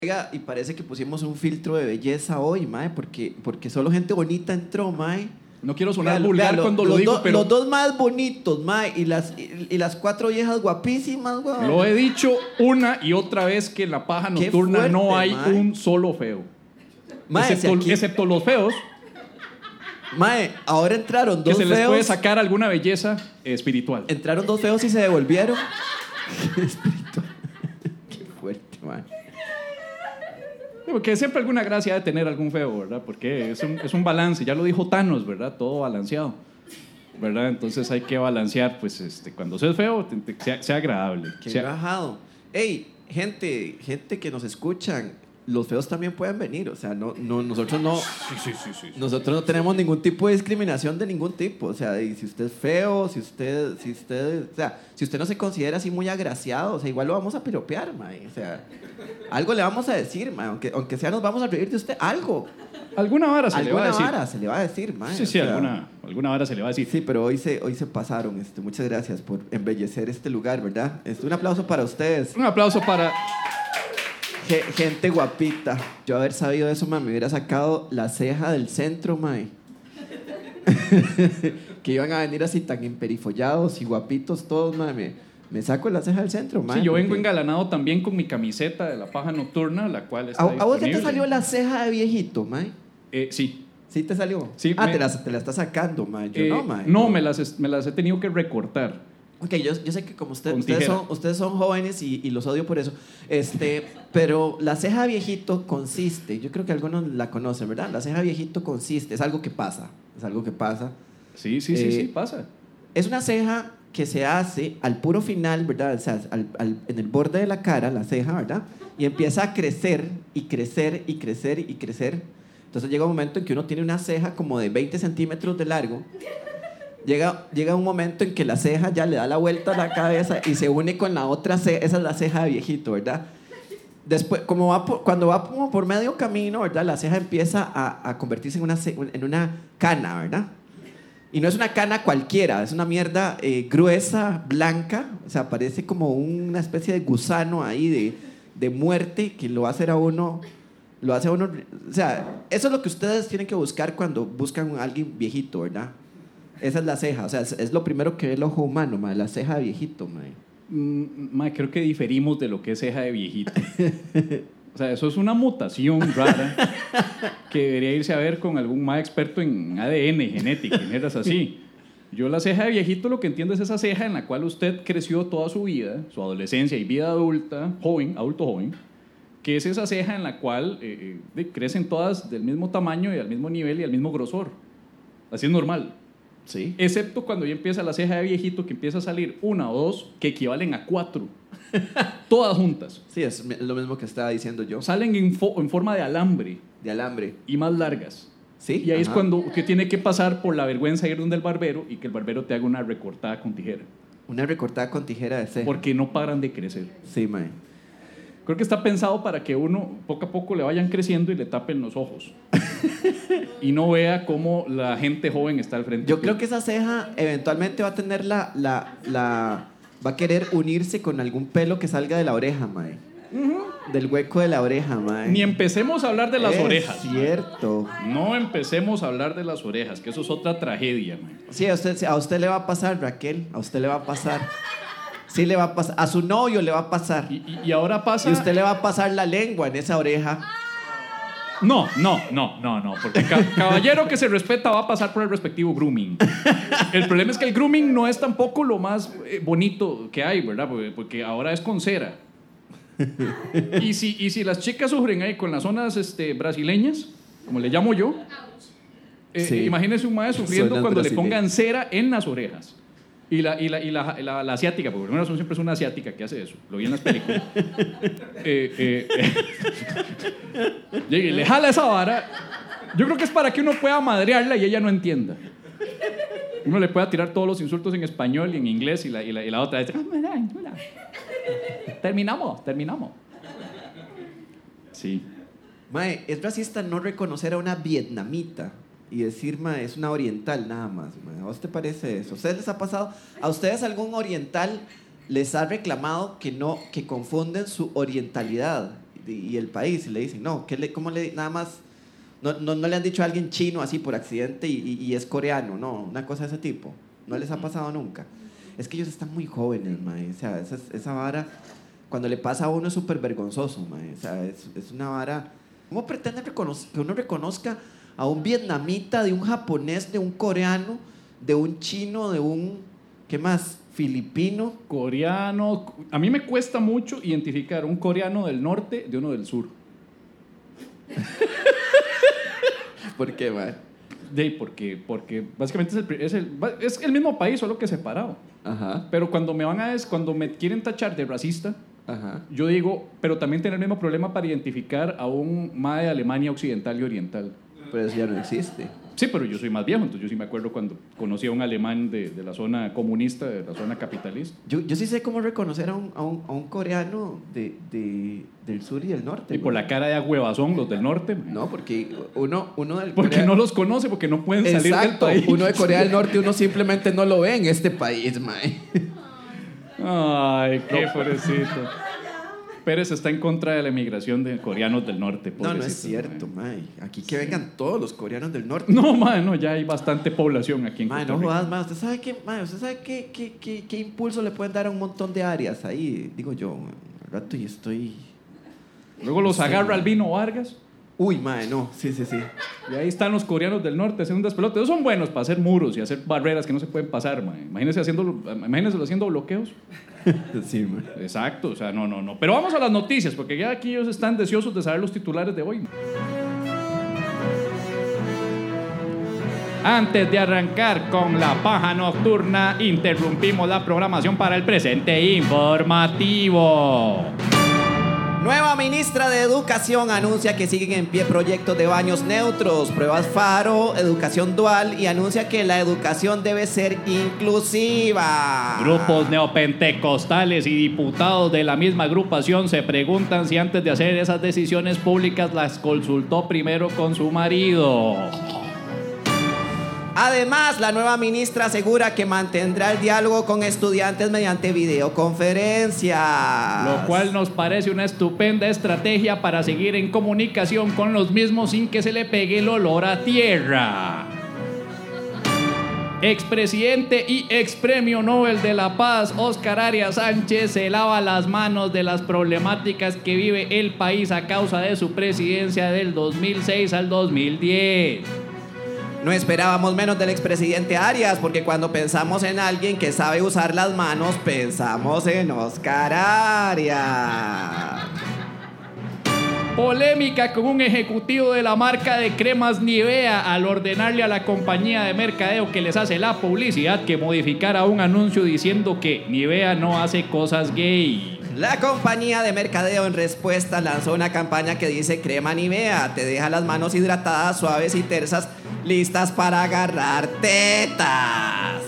Y parece que pusimos un filtro de belleza hoy, mae, porque solo gente bonita entró, mae. No quiero sonar vulgar cuando lo digo, pero... Los dos más bonitos, mae, y las 4 viejas guapísimas, güey. Lo he dicho una y otra vez que en la paja nocturna fuerte, no hay mae. Un solo feo. Mae, excepto los feos. Mae, ahora entraron 2 feos. Que se les puede sacar alguna belleza espiritual. Entraron 2 feos y se devolvieron. Espiritual. Qué fuerte, mae. Porque siempre alguna gracia de tener algún feo, ¿verdad? Porque es un balance, ya lo dijo Thanos, ¿verdad? Todo balanceado, ¿verdad? Entonces hay que balancear, pues, cuando seas feo, sea agradable. Qué rajado. Ey, gente que nos escuchan, los feos también pueden venir, o sea, nosotros no... Sí. Nosotros no tenemos ningún tipo de discriminación de ningún tipo, o sea, y si usted es feo, si usted no se considera así muy agraciado, o sea, igual lo vamos a piropear, mae, o sea, algo le vamos a decir, mae, aunque sea nos vamos a reír de usted, algo. Alguna vara se le va a decir. Alguna vara se le va a decir, mae. Sí, alguna vara se le va a decir. Sí, pero hoy se pasaron, muchas gracias por embellecer este lugar, ¿verdad? Un aplauso para ustedes. Un aplauso para... Gente guapita. Yo haber sabido eso, mae, me hubiera sacado la ceja del centro, mae. Que iban a venir así tan emperifollados y guapitos todos, mae. Me saco la ceja del centro, mae. Sí, yo vengo engalanado también con mi camiseta de la paja nocturna, la cual está disponible. ¿A vos ya te salió la ceja de viejito, mae? Sí. ¿Sí te salió? Sí. Te la estás sacando, mae. Yo no, mae. No, me las he tenido que recortar. Ok, yo sé que como ustedes son jóvenes y los odio por eso. Pero la ceja viejito consiste, yo creo que algunos la conocen, ¿verdad? La ceja viejito consiste, es algo que pasa. Sí, pasa. Es una ceja que se hace al puro final, ¿verdad? O sea, en el borde de la cara, la ceja, ¿verdad? Y empieza a crecer y crecer y crecer y crecer. Entonces llega un momento en que uno tiene una ceja como de 20 centímetros de largo. Llega un momento en que la ceja ya le da la vuelta a la cabeza y se une con la otra ceja. Esa es la ceja de viejito, ¿verdad? Después, cuando va como por medio camino, ¿verdad? La ceja empieza a convertirse en una cana, ¿verdad? Y no es una cana cualquiera, es una mierda gruesa, blanca. O sea, parece como una especie de gusano ahí de muerte que lo hace a uno... O sea, eso es lo que ustedes tienen que buscar cuando buscan a alguien viejito, ¿verdad? Esa es la ceja, o sea, es lo primero que ve el ojo humano, mae, la ceja de viejito, mae. Creo que diferimos de lo que es ceja de viejito. O sea, eso es una mutación rara que debería irse a ver con algún más experto en ADN, genética, y mierdas así. Yo la ceja de viejito lo que entiendo es esa ceja en la cual usted creció toda su vida, su adolescencia y vida adulta, adulto joven, que es esa ceja en la cual crecen todas del mismo tamaño y al mismo nivel y al mismo grosor. Así es normal. Sí. Excepto cuando ya empieza la ceja de viejito, que empieza a salir 1 o 2 que equivalen a 4. Todas juntas. Sí, es lo mismo que estaba diciendo yo. Salen en forma de alambre. De alambre. Y más largas. Sí. Y ahí es cuando que tiene que pasar por la vergüenza de ir donde el barbero y que el barbero te haga una recortada con tijera. Una recortada con tijera de ceja. Porque no paran de crecer. Sí, mae. Creo que está pensado para que uno poco a poco le vayan creciendo y le tapen los ojos. Y no vea cómo la gente joven está al frente. Yo creo que esa ceja eventualmente va a tener va a querer unirse con algún pelo que salga de la oreja, mae. Del hueco de la oreja, mae. Ni empecemos a hablar de las orejas. Es cierto. No empecemos a hablar de las orejas, que eso es otra tragedia, mae. Sí, a usted le va a pasar, Raquel. A usted le va a pasar. Sí le va a pasar. A su novio le va a pasar. Y ahora pasa... Y usted le va a pasar la lengua en esa oreja. No. Porque caballero que se respeta va a pasar por el respectivo grooming. El problema es que el grooming no es tampoco lo más bonito que hay, ¿verdad? Porque ahora es con cera. Y si las chicas sufren ahí con las zonas brasileñas, como le llamo yo, sí. Imagínese un maestro sufriendo cuando le pongan cera en las orejas. Y la asiática, porque primero siempre es una asiática que hace eso. Lo vi en las películas. Le jala esa vara. Yo creo que es para que uno pueda madrearla y ella no entienda. Uno le pueda tirar todos los insultos en español y en inglés y la otra dice, terminamos. Sí. Mae, es racista no reconocer a una vietnamita y decir, mae, es una oriental nada más, mae. ¿A vos te parece eso? ¿A ustedes les ha pasado? ¿A ustedes algún oriental les ha reclamado que confunden su orientalidad y el país, y le dicen, no, ¿cómo le nada más? No le han dicho a alguien chino así por accidente y es coreano, no, una cosa de ese tipo. No les ha pasado nunca. Es que ellos están muy jóvenes, mae. O sea, esa vara, cuando le pasa a uno es súper vergonzoso, mae. O sea, es una vara. ¿Cómo pretende que uno reconozca a un vietnamita, de un japonés, de un coreano, de un chino, de un, ¿qué más? Filipino? Coreano. A mí me cuesta mucho identificar un coreano del norte de uno del sur. ¿Por qué, mae? Porque básicamente es el mismo país, solo que separado. Ajá. Pero cuando me quieren tachar de racista, Ajá. yo digo, pero también tiene el mismo problema para identificar a un mae de Alemania occidental y oriental. Pero eso ya no existe. Sí, pero yo soy más viejo, entonces yo sí me acuerdo cuando conocí a un alemán de la zona comunista, de la zona capitalista. Yo sí sé cómo reconocer a un coreano del sur y del norte. Y por la cara de agüevazón, los del norte. No, porque uno del Porque Corea... no los conoce, porque no pueden salir del Exacto, país. uno de Corea del Norte, uno simplemente no lo ve en este país, mae. Ay, qué pobrecito. Pérez está en contra de la emigración de coreanos del norte. No es cierto, mae. Aquí que vengan todos los coreanos del norte. No, mae, no, ya hay bastante población aquí en Mae, Costa no Rica. jodas, mae. ¿Usted sabe qué impulso le pueden dar a un montón de áreas ahí? Digo yo, al rato y estoy... Luego los Sí. agarra Albino Vargas. Uy, mae, no. Sí. Y ahí están los coreanos del norte haciendo un despelote. Ellos son buenos para hacer muros y hacer barreras que no se pueden pasar, mae. Imagínense haciendo bloqueos. Sí, mae. Exacto, o sea, no. Pero vamos a las noticias, porque ya aquí ellos están deseosos de saber los titulares de hoy. Antes de arrancar con la paja nocturna, interrumpimos la programación para el presente informativo. Nueva ministra de Educación anuncia que siguen en pie proyectos de baños neutros, pruebas Faro, educación dual y anuncia que la educación debe ser inclusiva. Grupos neopentecostales y diputados de la misma agrupación se preguntan si antes de hacer esas decisiones públicas las consultó primero con su marido. Además, la nueva ministra asegura que mantendrá el diálogo con estudiantes mediante videoconferencia. Lo cual nos parece una estupenda estrategia para seguir en comunicación con los mismos sin que se le pegue el olor a tierra. Expresidente y expremio Nobel de la Paz, Óscar Arias Sánchez, se lava las manos de las problemáticas que vive el país a causa de su presidencia del 2006 al 2010. No esperábamos menos del expresidente Arias, porque cuando pensamos en alguien que sabe usar las manos, pensamos en Óscar Arias. Polémica con un ejecutivo de la marca de cremas Nivea al ordenarle a la compañía de mercadeo que les hace la publicidad que modificara un anuncio diciendo que Nivea no hace cosas gay. La compañía de mercadeo en respuesta lanzó una campaña que dice: crema Nivea, te deja las manos hidratadas, suaves y tersas, listas para agarrar tetas.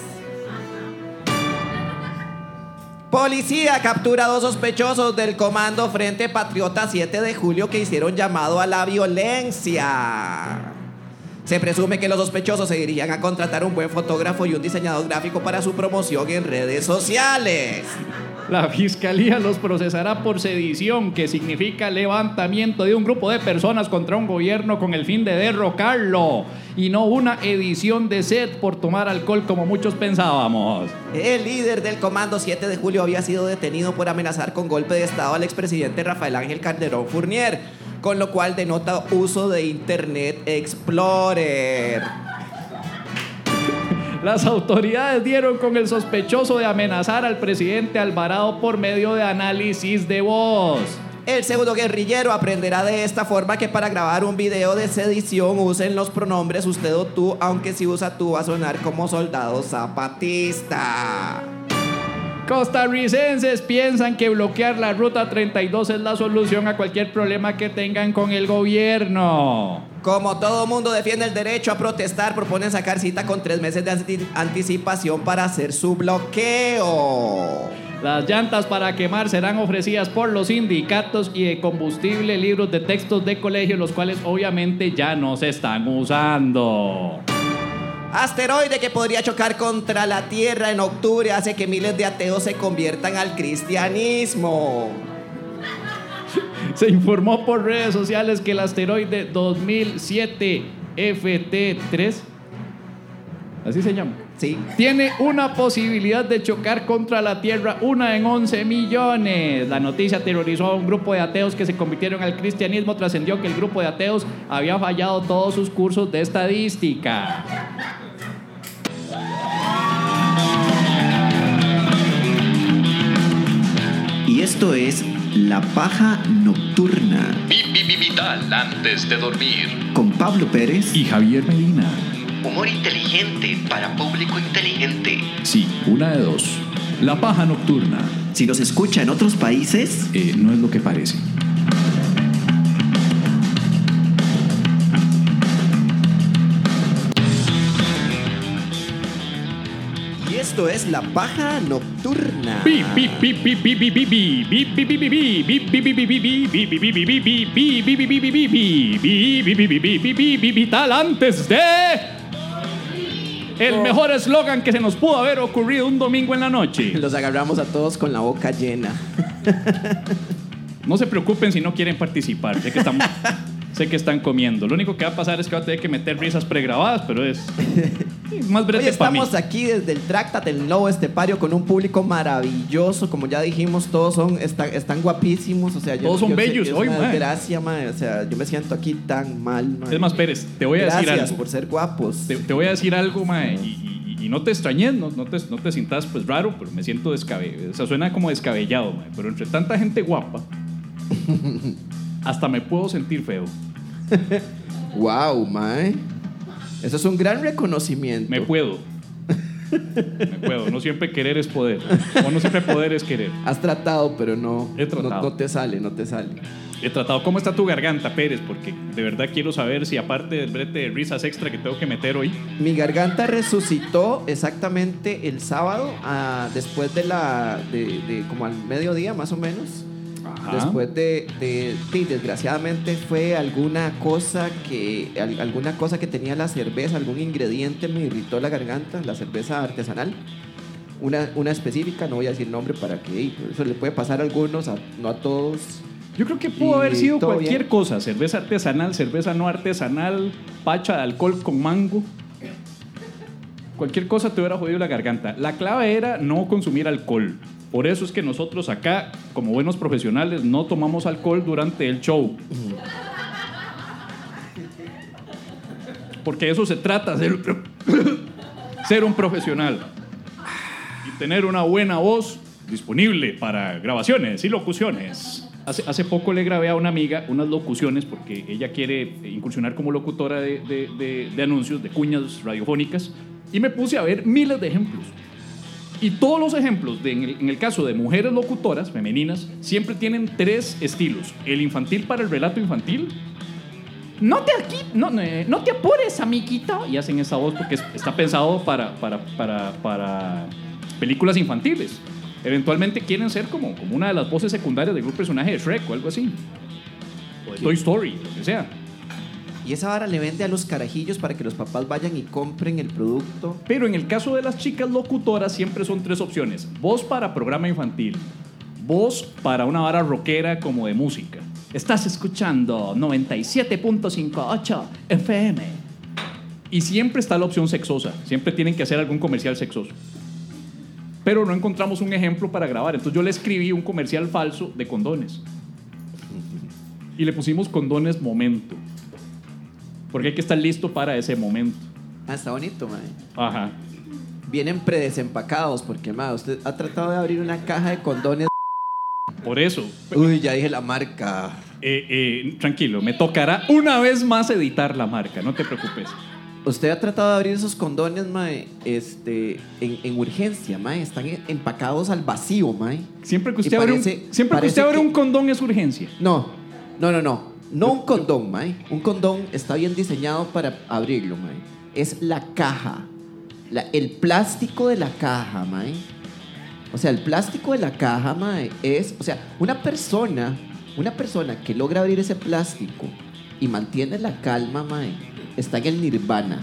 Policía captura a 2 sospechosos del Comando Frente Patriota 7 de julio que hicieron llamado a la violencia. Se presume que los sospechosos se dirigían a contratar un buen fotógrafo y un diseñador gráfico para su promoción en redes sociales. La fiscalía los procesará por sedición, que significa levantamiento de un grupo de personas contra un gobierno con el fin de derrocarlo, y no una edición de sed por tomar alcohol como muchos pensábamos. El líder del Comando 7 de julio había sido detenido por amenazar con golpe de estado al expresidente Rafael Ángel Calderón Fournier, con lo cual denota uso de Internet Explorer. Las autoridades dieron con el sospechoso de amenazar al presidente Alvarado por medio de análisis de voz. El pseudo guerrillero aprenderá de esta forma que para grabar un video de sedición usen los pronombres usted o tú, aunque si usa tú va a sonar como soldado zapatista. Costarricenses piensan que bloquear la Ruta 32 es la solución a cualquier problema que tengan con el gobierno. Como todo mundo defiende el derecho a protestar, proponen sacar cita con 3 meses de anticipación para hacer su bloqueo. Las llantas para quemar serán ofrecidas por los sindicatos y de combustible, libros de textos de colegio, los cuales obviamente ya no se están usando. Asteroide que podría chocar contra la Tierra en octubre hace que miles de ateos se conviertan al cristianismo. Se informó por redes sociales que el asteroide 2007 FT3, así se llama, Sí. tiene una posibilidad de chocar contra la Tierra, 1 en 11 millones. La noticia aterrorizó a un grupo de ateos que se convirtieron al cristianismo. Trascendió que el grupo de ateos había fallado todos sus cursos de estadística. Y esto es La Paja Nocturna Vital antes de dormir. con Pablo Pérez Y Javier Medina. Humor inteligente para público inteligente. Sí, una de dos. La paja nocturna Si nos escucha en otros países, no es lo que parece. y esto es La Paja Nocturna. Vital antes de... El mejor eslogan que se nos pudo haber ocurrido un domingo en la noche. Los agarramos a todos con la boca llena. No se preocupen si no quieren participar. Sé que están comiendo. Lo único que va a pasar es que va a tener que meter risas pregrabadas, pero es más Hoy brete para mí. estamos aquí desde el Tractat del Lobo Estepario con un público maravilloso. Como ya dijimos, todos están guapísimos. O sea, Todos son bellos hoy, mae. Gracias, mae. O sea, yo me siento aquí tan mal, mae. Es más, Pérez, te voy a decir Gracias algo. por ser guapos. Te voy a decir algo, mae, y no te extrañes, no te sientas pues raro, pero me siento descabellado. O sea, suena como descabellado, mae, pero entre tanta gente guapa, hasta me puedo sentir feo. Wow, mae. Eso es un gran reconocimiento. Me puedo. No siempre querer es poder. O no siempre poder es querer. Has tratado, pero no. He tratado. No te sale. He tratado. ¿Cómo está tu garganta, Pérez? Porque de verdad quiero saber si aparte del brete de risas extra que tengo que meter hoy. Mi garganta resucitó exactamente el sábado, después de como al mediodía más o menos. Ajá. Después desgraciadamente fue alguna cosa que tenía la cerveza, algún ingrediente me irritó la garganta, la cerveza artesanal, una específica, no voy a decir nombre para que eso le puede pasar a algunos, no a todos. Yo creo que pudo haber sido todo cualquier bien. cosa. Cerveza artesanal, cerveza no artesanal, pacha de alcohol con mango. Cualquier cosa te hubiera jodido la garganta. La clave era no consumir alcohol. Por eso es que nosotros acá, como buenos profesionales, no tomamos alcohol durante el show. Porque eso se trata, ser un profesional. Y tener una buena voz disponible para grabaciones y locuciones. Hace poco le grabé a una amiga unas locuciones porque ella quiere incursionar como locutora de anuncios, de cuñas radiofónicas. Y me puse a ver miles de ejemplos. Y todos los ejemplos, en el caso de mujeres locutoras, femeninas, siempre tienen 3 estilos. El infantil para el relato infantil. No te apures, amiguito. Y hacen esa voz porque está pensado para películas infantiles. Eventualmente quieren ser como una de las voces secundarias de algún personaje de Shrek o algo así. O de Toy Story, lo que sea. Y esa vara le vende a los carajillos para que los papás vayan y compren el producto. Pero en el caso de las chicas locutoras siempre son 3 opciones. Voz para programa infantil. Voz para una vara rockera como de música. Estás escuchando 97.58 FM. Y siempre está la opción sexosa. Siempre tienen que hacer algún comercial sexoso. Pero no encontramos un ejemplo para grabar. Entonces yo le escribí un comercial falso de condones. Y le pusimos condones momento. Porque hay que estar listo para ese momento. Está bonito, mae. Ajá. Vienen predesempacados porque, mae, usted ha tratado de abrir una caja de condones. Por eso. Uy, ya dije la marca. Tranquilo, me tocará una vez más editar la marca, no te preocupes. Usted ha tratado de abrir esos condones, mae, en urgencia, mae. Están empacados al vacío, mae. Siempre que Y usted abre un condón es urgencia. No un condón, mae. Un condón está bien diseñado para abrirlo, mae. Es la caja. El plástico de la caja, mae. O sea, el plástico de la caja, mae, es... O sea, una persona que logra abrir ese plástico y mantiene la calma, mae, está en el nirvana.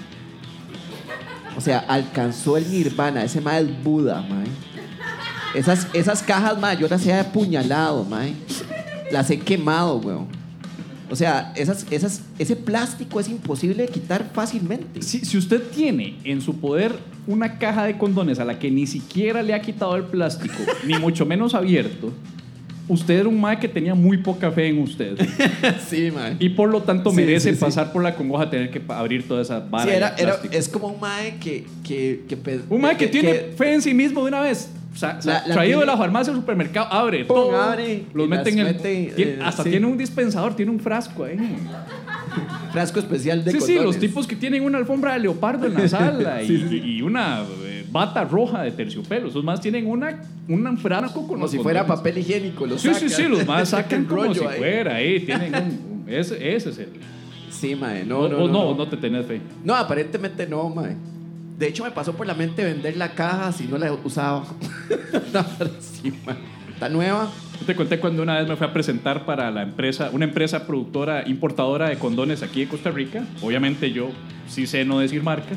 O sea, alcanzó el nirvana. Ese mae es Buda, mae. Esas cajas, mae, yo las he apuñalado, mae. las he quemado, weón. O sea, ese plástico es imposible de quitar fácilmente. Si usted tiene en su poder una caja de condones a la que ni siquiera le ha quitado el plástico, ni mucho menos abierto, usted era un mae que tenía muy poca fe en usted. Sí, mae. Y por lo tanto Sí, merece sí, sí. pasar por la congoja tener que abrir toda esa vara Sí, de plástico. es como un mae Un mae que tiene fe en sí mismo de una vez. La Traído tiene- de la farmacia al supermercado, abre Pum, todo, abre, los y mete en las el... mete, hasta sí. tiene un dispensador, tiene un frasco ahí. frasco especial de Sí, condones. los tipos que tienen una alfombra de leopardo en la sala Sí, sí. y una bata roja de terciopelo. Esos más tienen un frasco con como los si fuera condones. papel higiénico. Lo Sí, sacan. los más sacan El como rollo si ahí. fuera ahí. Tienen ese es el... Sí, mae. No te tenés fe. No, aparentemente no, mae. De hecho, me pasó por la mente vender la caja si no la usaba. No, pero sí, mae. Está nueva. Yo te conté cuando una vez me fui a presentar para una empresa productora, importadora de condones aquí de Costa Rica. Obviamente yo sí sé no decir marcas.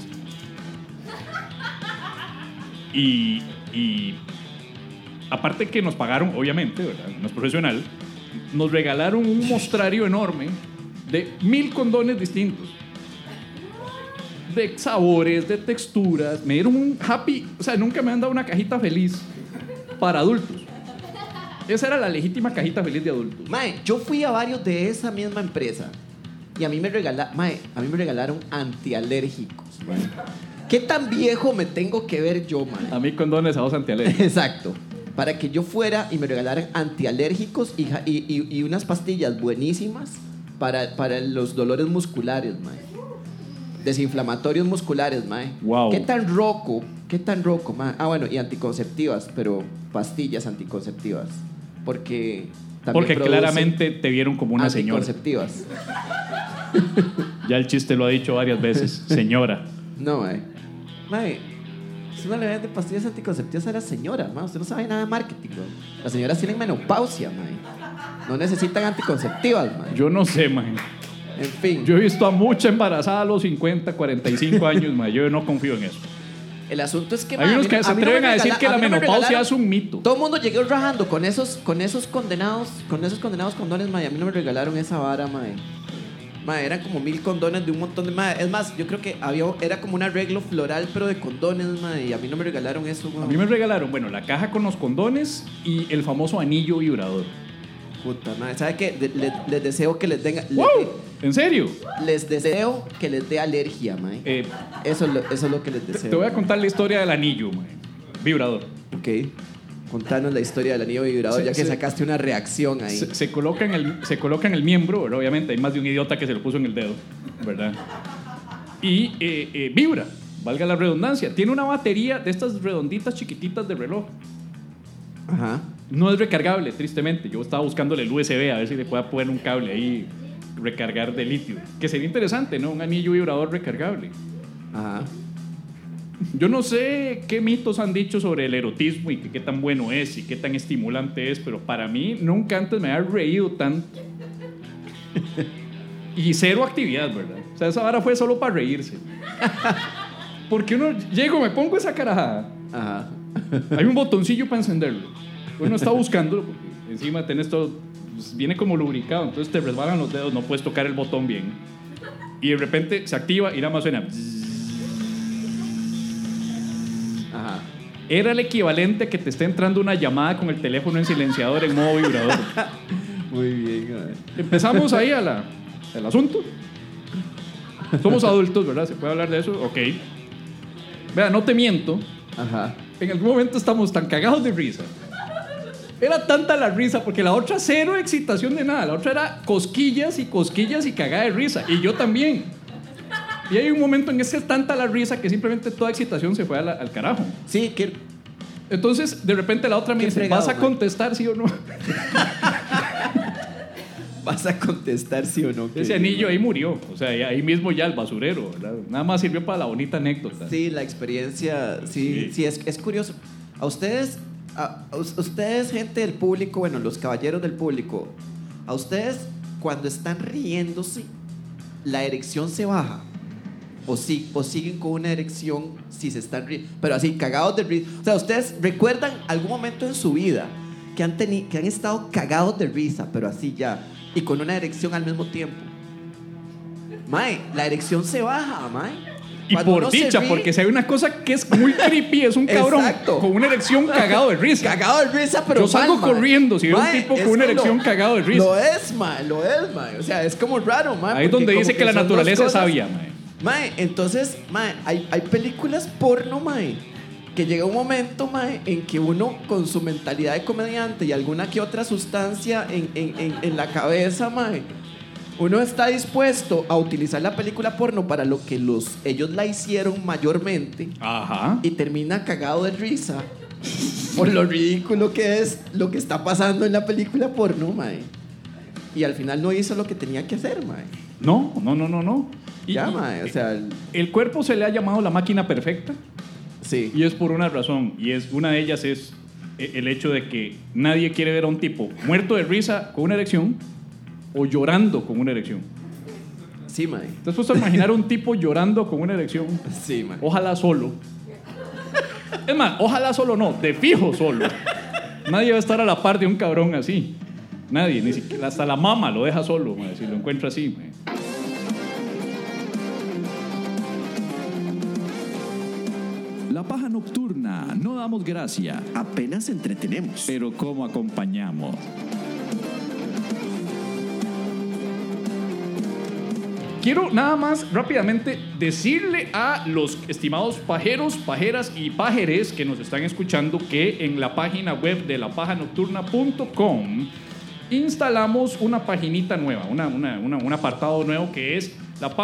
Y aparte que nos pagaron, obviamente, ¿verdad? No es profesional, nos regalaron un mostrario enorme de 1000 condones distintos. De sabores, de texturas. Me dieron un happy... O sea, nunca me han dado una cajita feliz para adultos. Esa era la legítima cajita feliz de adultos. Mae, yo fui a varios de esa misma empresa y a mí me regalaron antialérgicos, mae. ¿Qué tan viejo me tengo que ver yo, mae? A mí condones a dos antialérgicos. Exacto. Para que yo fuera y me regalaran antialérgicos y unas pastillas buenísimas para los dolores musculares, mae. Desinflamatorios musculares, mae. Wow. ¿Qué tan roco, mae? Ah, bueno, y anticonceptivas, pero pastillas anticonceptivas. Porque también producen Claramente te vieron como una señora. anticonceptivas. Ya el chiste lo ha dicho varias veces. Señora. No, mae. Mae, si uno le vende pastillas anticonceptivas a la señora, mae. Usted no sabe nada de marketing, ¿no? Las señoras tienen menopausia, mae. No necesitan anticonceptivas, mae. Yo no sé, man. En fin, Yo he visto a mucha embarazada a los 50, 45 años, man. Yo no confío en eso. el asunto es que Hay unos que se atreven a decir que la menopausia es un mito. Todo el mundo llegó rajando con esos condenados condones, mae. A mí no me regalaron esa vara, mae. Mae, eran como 1000 condones de un montón de... Mae, es más, yo creo que era como un arreglo floral, pero de condones, mae. Y a mí no me regalaron eso, A mae. mí me regalaron, bueno, la caja con los condones y el famoso anillo vibrador. Puta, mae. ¿Sabe qué? Les deseo que les den... ¡Wow! ¿En serio? Les deseo que les dé alergia, mae. Eso es lo que les deseo. Te voy a contar la historia del anillo, man. Vibrador. Ok. Contanos la historia del anillo vibrador, Sí, ya que sí. sacaste una reacción ahí. Se coloca en el miembro, ¿verdad? Obviamente hay más de un idiota que se lo puso en el dedo, ¿verdad? Y vibra, valga la redundancia. Tiene una batería de estas redonditas chiquititas de reloj. Ajá. No es recargable, tristemente. Yo estaba buscándole el USB a ver si le pueda poner un cable ahí, recargar de litio. Que sería interesante, ¿no? Un anillo vibrador recargable. Ajá. Yo no sé qué mitos han dicho sobre el erotismo y qué tan bueno es y qué tan estimulante es, pero para mí nunca antes me había reído tanto. Y cero actividad, ¿verdad? O sea, esa vara fue solo para reírse. Porque uno llego, me pongo esa carajada. Ajá. Hay un botoncillo para encenderlo. Uno está buscándolo porque encima tenés todo, pues, viene como lubricado, entonces te resbalan los dedos, no puedes tocar el botón bien. Y de repente se activa y nada más suena. Ajá. Era el equivalente a que te esté entrando una llamada con el teléfono en silenciador en modo vibrador. Muy bien, a ver. Empezamos ahí al asunto. Somos adultos, ¿verdad? ¿Se puede hablar de eso? Ok. Vea, no te miento. Ajá. En algún momento estamos tan cagados de risa. Era tanta la risa, porque la otra cero excitación de nada. La otra era cosquillas y cagada de risa. Y yo también. Y hay un momento en que es tanta la risa que simplemente toda excitación se fue al carajo. Sí, que... Entonces, de repente la otra me Qué dice, fregado, ¿vas a man. contestar sí o no? ¿Vas a contestar sí o no? Ese anillo ahí murió. O sea, ahí mismo ya el basurero, ¿verdad? Nada más sirvió para la bonita anécdota. Sí, la experiencia, sí, es curioso. A ustedes, gente del público, bueno, los caballeros del público, a ustedes cuando están riéndose, la erección se baja. O siguen con una erección si se están riendo. Pero así, cagados de risa. O sea, ustedes recuerdan algún momento en su vida que han estado cagados de risa, pero así ya, y con una erección al mismo tiempo. Mae, la erección se baja, mae. Y Cuando por uno se dicha, ríe- porque si hay una cosa que es muy creepy, es un cabrón Exacto. con una erección cagado de risa. Cagado de risa, pero Yo salgo mal, mae. corriendo si veo un Mae, tipo es con una que erección cagado de risa. Lo es, mae. O sea, es como raro, mae. Ahí es porque donde como dice que la son dos naturaleza es cosas. sabia, mae. Mae, entonces, mae, hay películas porno, mae, que llega un momento, mae, en que uno con su mentalidad de comediante y alguna que otra sustancia en la cabeza, mae, uno está dispuesto a utilizar la película porno para lo que ellos la hicieron mayormente Ajá. y termina cagado de risa por lo ridículo que es lo que está pasando en la película porno, mae. Y al final no hizo lo que tenía que hacer, mae. No. Ya, mae, o sea, El cuerpo se le ha llamado la máquina perfecta sí. y es por una razón. Y una de ellas es el hecho de que nadie quiere ver a un tipo muerto de risa con una erección o llorando con una erección. Sí, mae. ¿Te has puesto a imaginar un tipo llorando con una erección? Sí, mae. Ojalá solo. Es más, ojalá solo no, de fijo solo. Nadie va a estar a la par de un cabrón así. Nadie, ni siquiera, hasta la mamá lo deja solo, mae, si lo encuentra así. Mae. La paja nocturna, no damos gracia, Apenas entretenemos. pero ¿cómo acompañamos? Quiero nada más rápidamente decirle a los estimados pajeros, pajeras y pajeres que nos están escuchando que en la página web de lapajanocturna.com instalamos una paginita nueva, un apartado nuevo que es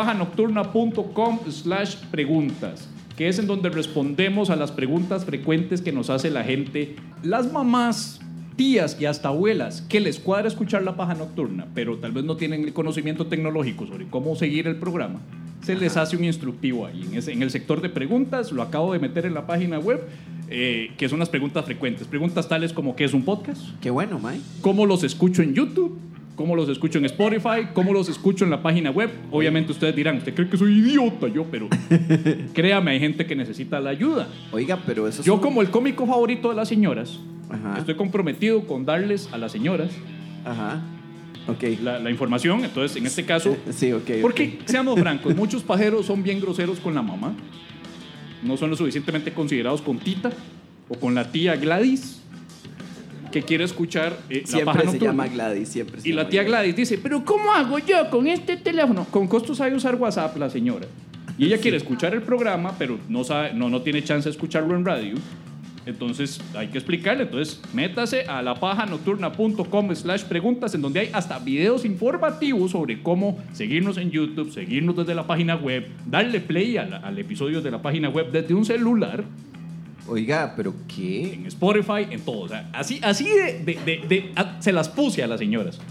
lapajanocturna.com/preguntas, que es en donde respondemos a las preguntas frecuentes que nos hace la gente, las mamás, tías y hasta abuelas que les cuadra escuchar La Paja Nocturna, pero tal vez no tienen el conocimiento tecnológico sobre cómo seguir el programa. Se les hace un instructivo ahí. En el sector de preguntas, lo acabo de meter en la página web, que son las preguntas frecuentes. Preguntas tales como ¿qué es un podcast? Qué bueno, mae. ¿Cómo los escucho en YouTube? ¿Cómo los escucho en Spotify? ¿Cómo los escucho en la página web? Obviamente ustedes dirán, ¿usted cree que soy idiota yo? Pero créame, hay gente que necesita la ayuda. Oiga, pero eso es Yo un- como el cómico favorito de las señoras, Ajá. estoy comprometido con darles a las señoras Ajá. Ok. la información. Entonces, en este caso, Sí, ok. porque seamos francos, muchos pajeros son bien groseros con la mamá, no son lo suficientemente considerados con Tita o con la tía Gladys, que quiere escuchar la paja Siempre se nocturna. llama Gladys, siempre se Y la llama tía Gladys dice, pero ¿cómo hago yo con este teléfono? Con costos sabe usar WhatsApp la señora. Y ella quiere escuchar el programa, pero no tiene chance de escucharlo en radio. Entonces hay que explicarle. Entonces métase a lapajanocturna.com/preguntas, en donde hay hasta videos informativos sobre cómo seguirnos en YouTube, seguirnos desde la página web, darle play al episodio de la página web desde un celular, Oiga, pero ¿qué? en Spotify, en todo. O sea, así se las puse a las señoras.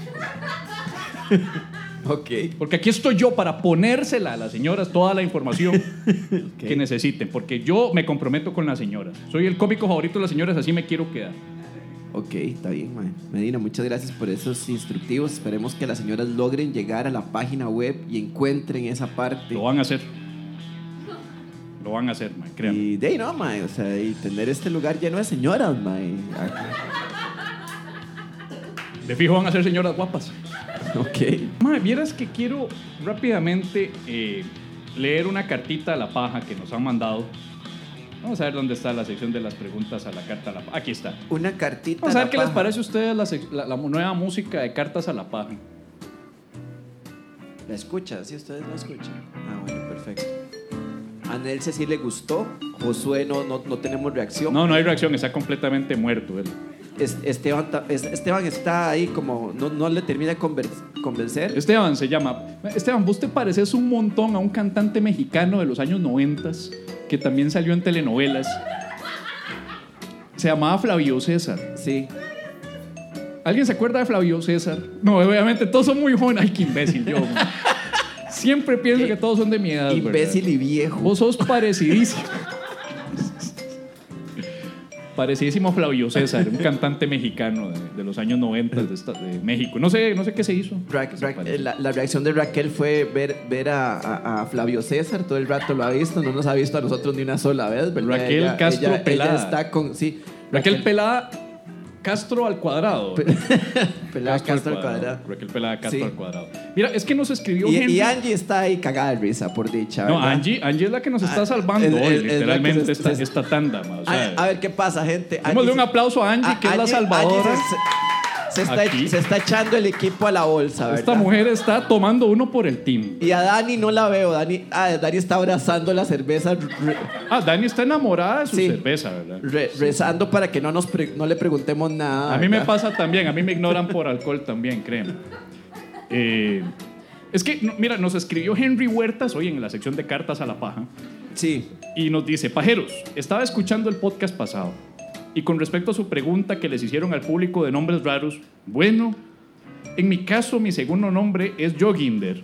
Ok. Porque aquí estoy yo para ponérsela a las señoras toda la información que necesiten. Porque yo me comprometo con las señoras. Soy el cómico favorito de las señoras, así me quiero quedar. Ok, está bien, mae. Medina, muchas gracias por esos instructivos. Esperemos que las señoras logren llegar a la página web y encuentren esa parte. Lo van a hacer. Lo van a hacer, man, créanme. Y de ahí no, mae. O sea, y tener este lugar lleno de señoras, mae. De fijo van a ser señoras guapas. Ok. Mae, vieras que quiero rápidamente leer una cartita a la paja que nos han mandado. Vamos a ver dónde está la sección de las preguntas a la carta a la paja. Aquí está. Una cartita. Vamos a ver la qué les paja. parece a ustedes la nueva música de cartas a la paja. ¿La escucha? ¿Sí ustedes la escuchan? Ah, bueno, perfecto. A Nelce sí le gustó. Josué no tenemos reacción. No hay reacción, está completamente muerto él. Esteban está ahí como no le termina de convencer. Esteban se llama. Esteban, vos te pareces un montón a un cantante mexicano de los años 90 que también salió en telenovelas. Se llamaba Flavio César. Sí. ¿Alguien se acuerda de Flavio César? No, obviamente todos son muy jóvenes. Ay, qué imbécil yo. Man. Siempre pienso que todos son de mi edad. Imbécil ¿verdad? y viejo. Vos sos parecidísimo. Parecidísimo a Flavio César, un cantante mexicano de los años 90 de México. No sé qué se hizo. La reacción de Raquel fue ver a Flavio César. Todo el rato lo ha visto. No nos ha visto a nosotros ni una sola vez, ¿verdad? Raquel Castro Pelada. Ella está con... Sí. Raquel Pelada Castro al cuadrado. Pelada Castro al cuadrado. Raquel Pelada Castro Sí. al cuadrado. Mira, es que nos escribió Y Henry. Angie está ahí cagada de risa, por dicha. No, ¿verdad? Angie es la que nos está salvando es- hoy, es la que literalmente, se- esta tanda. Ma, o sea, A ver qué pasa, gente. démosle un aplauso a Angie, que es la salvadora. Aquí. Se está echando el equipo a la bolsa, ¿verdad? Esta mujer está tomando uno por el team. Y a Dani no la veo. Dani está abrazando la cerveza, Dani está enamorada de su Sí. cerveza, ¿verdad? rezando para que no le preguntemos nada. A mí me ¿verdad? pasa también, a mí me ignoran por alcohol también, créeme. Es que, mira, nos escribió Henry Huertas hoy en la sección de cartas a la paja Sí. y nos dice: pajeros, estaba escuchando el podcast pasado y con respecto a su pregunta que les hicieron al público de nombres raros, bueno, en mi caso mi segundo nombre es Joginder.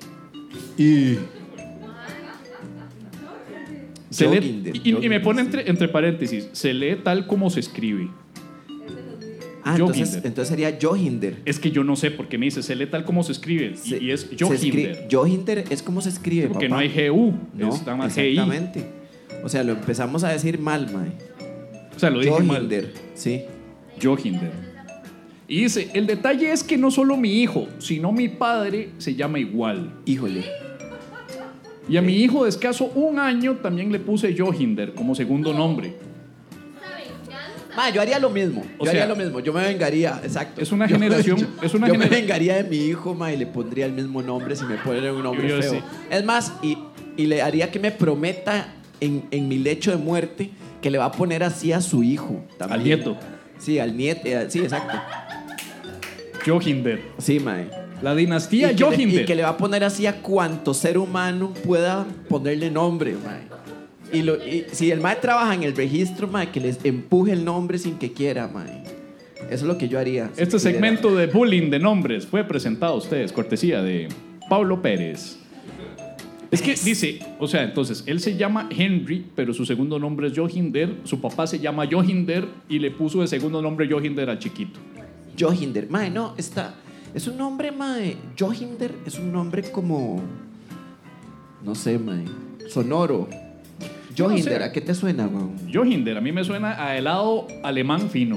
Se lee- Joginder, y me pone sí. entre paréntesis, se lee tal como se escribe. Ah, Joginder. entonces sería Johinder. Es que yo no sé por qué me dice, se lee tal como se escribe. Y es Joginder. Johinder es como se escribe, Porque papá. no hay GU, No, es nada más GI. exactamente. O sea, lo empezamos a decir mal, mae. O sea, lo dije mal. Johinder, sí. Joginder. Y dice, el detalle es que no solo mi hijo, sino mi padre se llama igual. Híjole. Y a mi hijo de escaso un año también le puse Joginder como segundo nombre. Ma, yo haría lo mismo. O Yo haría sea, lo mismo. Yo me vengaría, exacto. es una generación- Yo me vengaría de mi hijo, ma, y le pondría el mismo nombre si me ponen un nombre Yo feo. sí. Es más, y le haría que me prometa en mi lecho de muerte que le va a poner así a su hijo también. Al nieto. Sí, al nieto. Sí, exacto. Joginder. Sí, mae. La dinastía y Joginder. que le va a poner así a cuanto ser humano pueda ponerle nombre, mae. Y si el mae trabaja en el registro, mae, que les empuje el nombre sin que quiera, mae. Eso es lo que yo haría. si Este pudiera. segmento de bullying de nombres fue presentado a ustedes, cortesía de Pablo Pérez. Es que dice, o sea, entonces, él se llama Henry, pero su segundo nombre es Joginder. Su papá se llama Joginder y le puso de segundo nombre Joginder al chiquito. Johinder, mae, no, es un nombre, mae. Johinder es un nombre como, no sé, mae, sonoro. Yo no Johinder, sé. ¿a qué te suena, weón? Joginder, a mí me suena a helado alemán fino.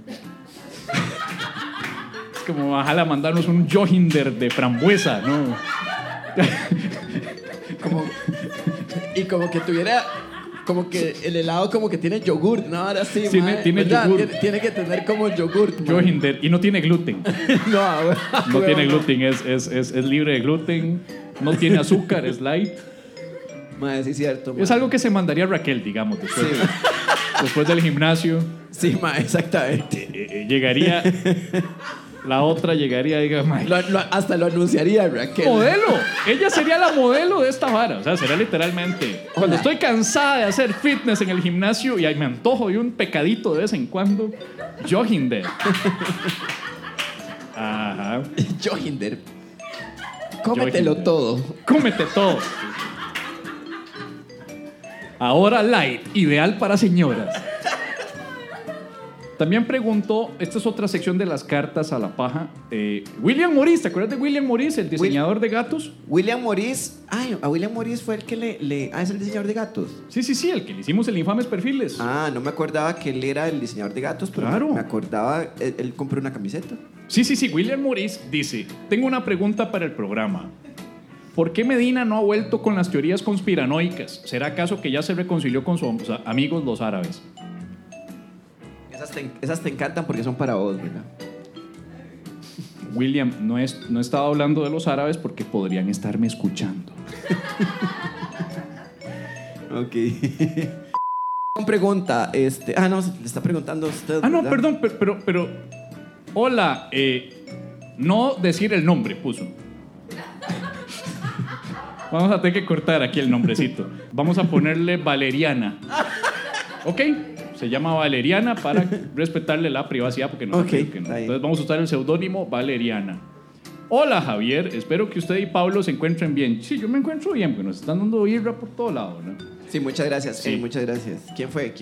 Es como bajarle a mandarnos un Joginder de frambuesa, ¿no? Y como que tuviera, como que el helado como que tiene yogurt, ¿no? Ahora sí, Tiene- mae, tiene ¿verdad? yogurt. Tiene que tener como yogurt, mae. Joginder, y no tiene gluten. No, weón. No Weón, tiene gluten, es libre de gluten. No tiene azúcar, es light. Mae, sí es cierto, mae. Es algo que se mandaría Raquel, digamos, después del gimnasio. Sí, mae, exactamente. Llegaría, la otra llegaría y diga, "Mae, Hasta lo anunciaría Raquel. modelo". Ella sería la modelo de esta vara. O sea, sería literalmente. Cuando Hola. estoy cansada de hacer fitness en el gimnasio y ahí me antojo de un pecadito de vez en cuando, Joginder. Ajá. Johinder. Cómetelo Johinder. todo. Cómete todo. Ahora light, ideal para señoras. También preguntó, esta es otra sección de las cartas a la paja. William Morris, ¿te acuerdas de William Morris, el diseñador de gatos? William Morris. Ay, a William Morris fue el que es el diseñador de gatos. Sí, el que le hicimos el Infames Perfiles. Ah, no me acordaba que él era el diseñador de gatos, pero Claro. me acordaba, él compró una camiseta. Sí, William Morris dice, tengo una pregunta para el programa. ¿Por qué Medina no ha vuelto con las teorías conspiranoicas? ¿Será acaso que ya se reconcilió con sus amigos los árabes? Esas te encantan porque son para vos, ¿verdad? William, no estaba hablando de los árabes porque podrían estarme escuchando. Ok. Pregunta, no, le está preguntando a usted. Ah, no, ¿verdad? perdón, pero hola, no decir el nombre, puso. Vamos a tener que cortar aquí el nombrecito. Vamos a ponerle Valeriana. ¿Ok? Se llama Valeriana para respetarle la privacidad porque no Ok, creo que no. está bien. Entonces vamos a usar el seudónimo Valeriana. Hola Javier, espero que usted y Pablo se encuentren bien. Sí, yo me encuentro bien porque nos están dando birra por todo lado, ¿no? Sí, muchas gracias. Sí. Muchas gracias. ¿Quién fue?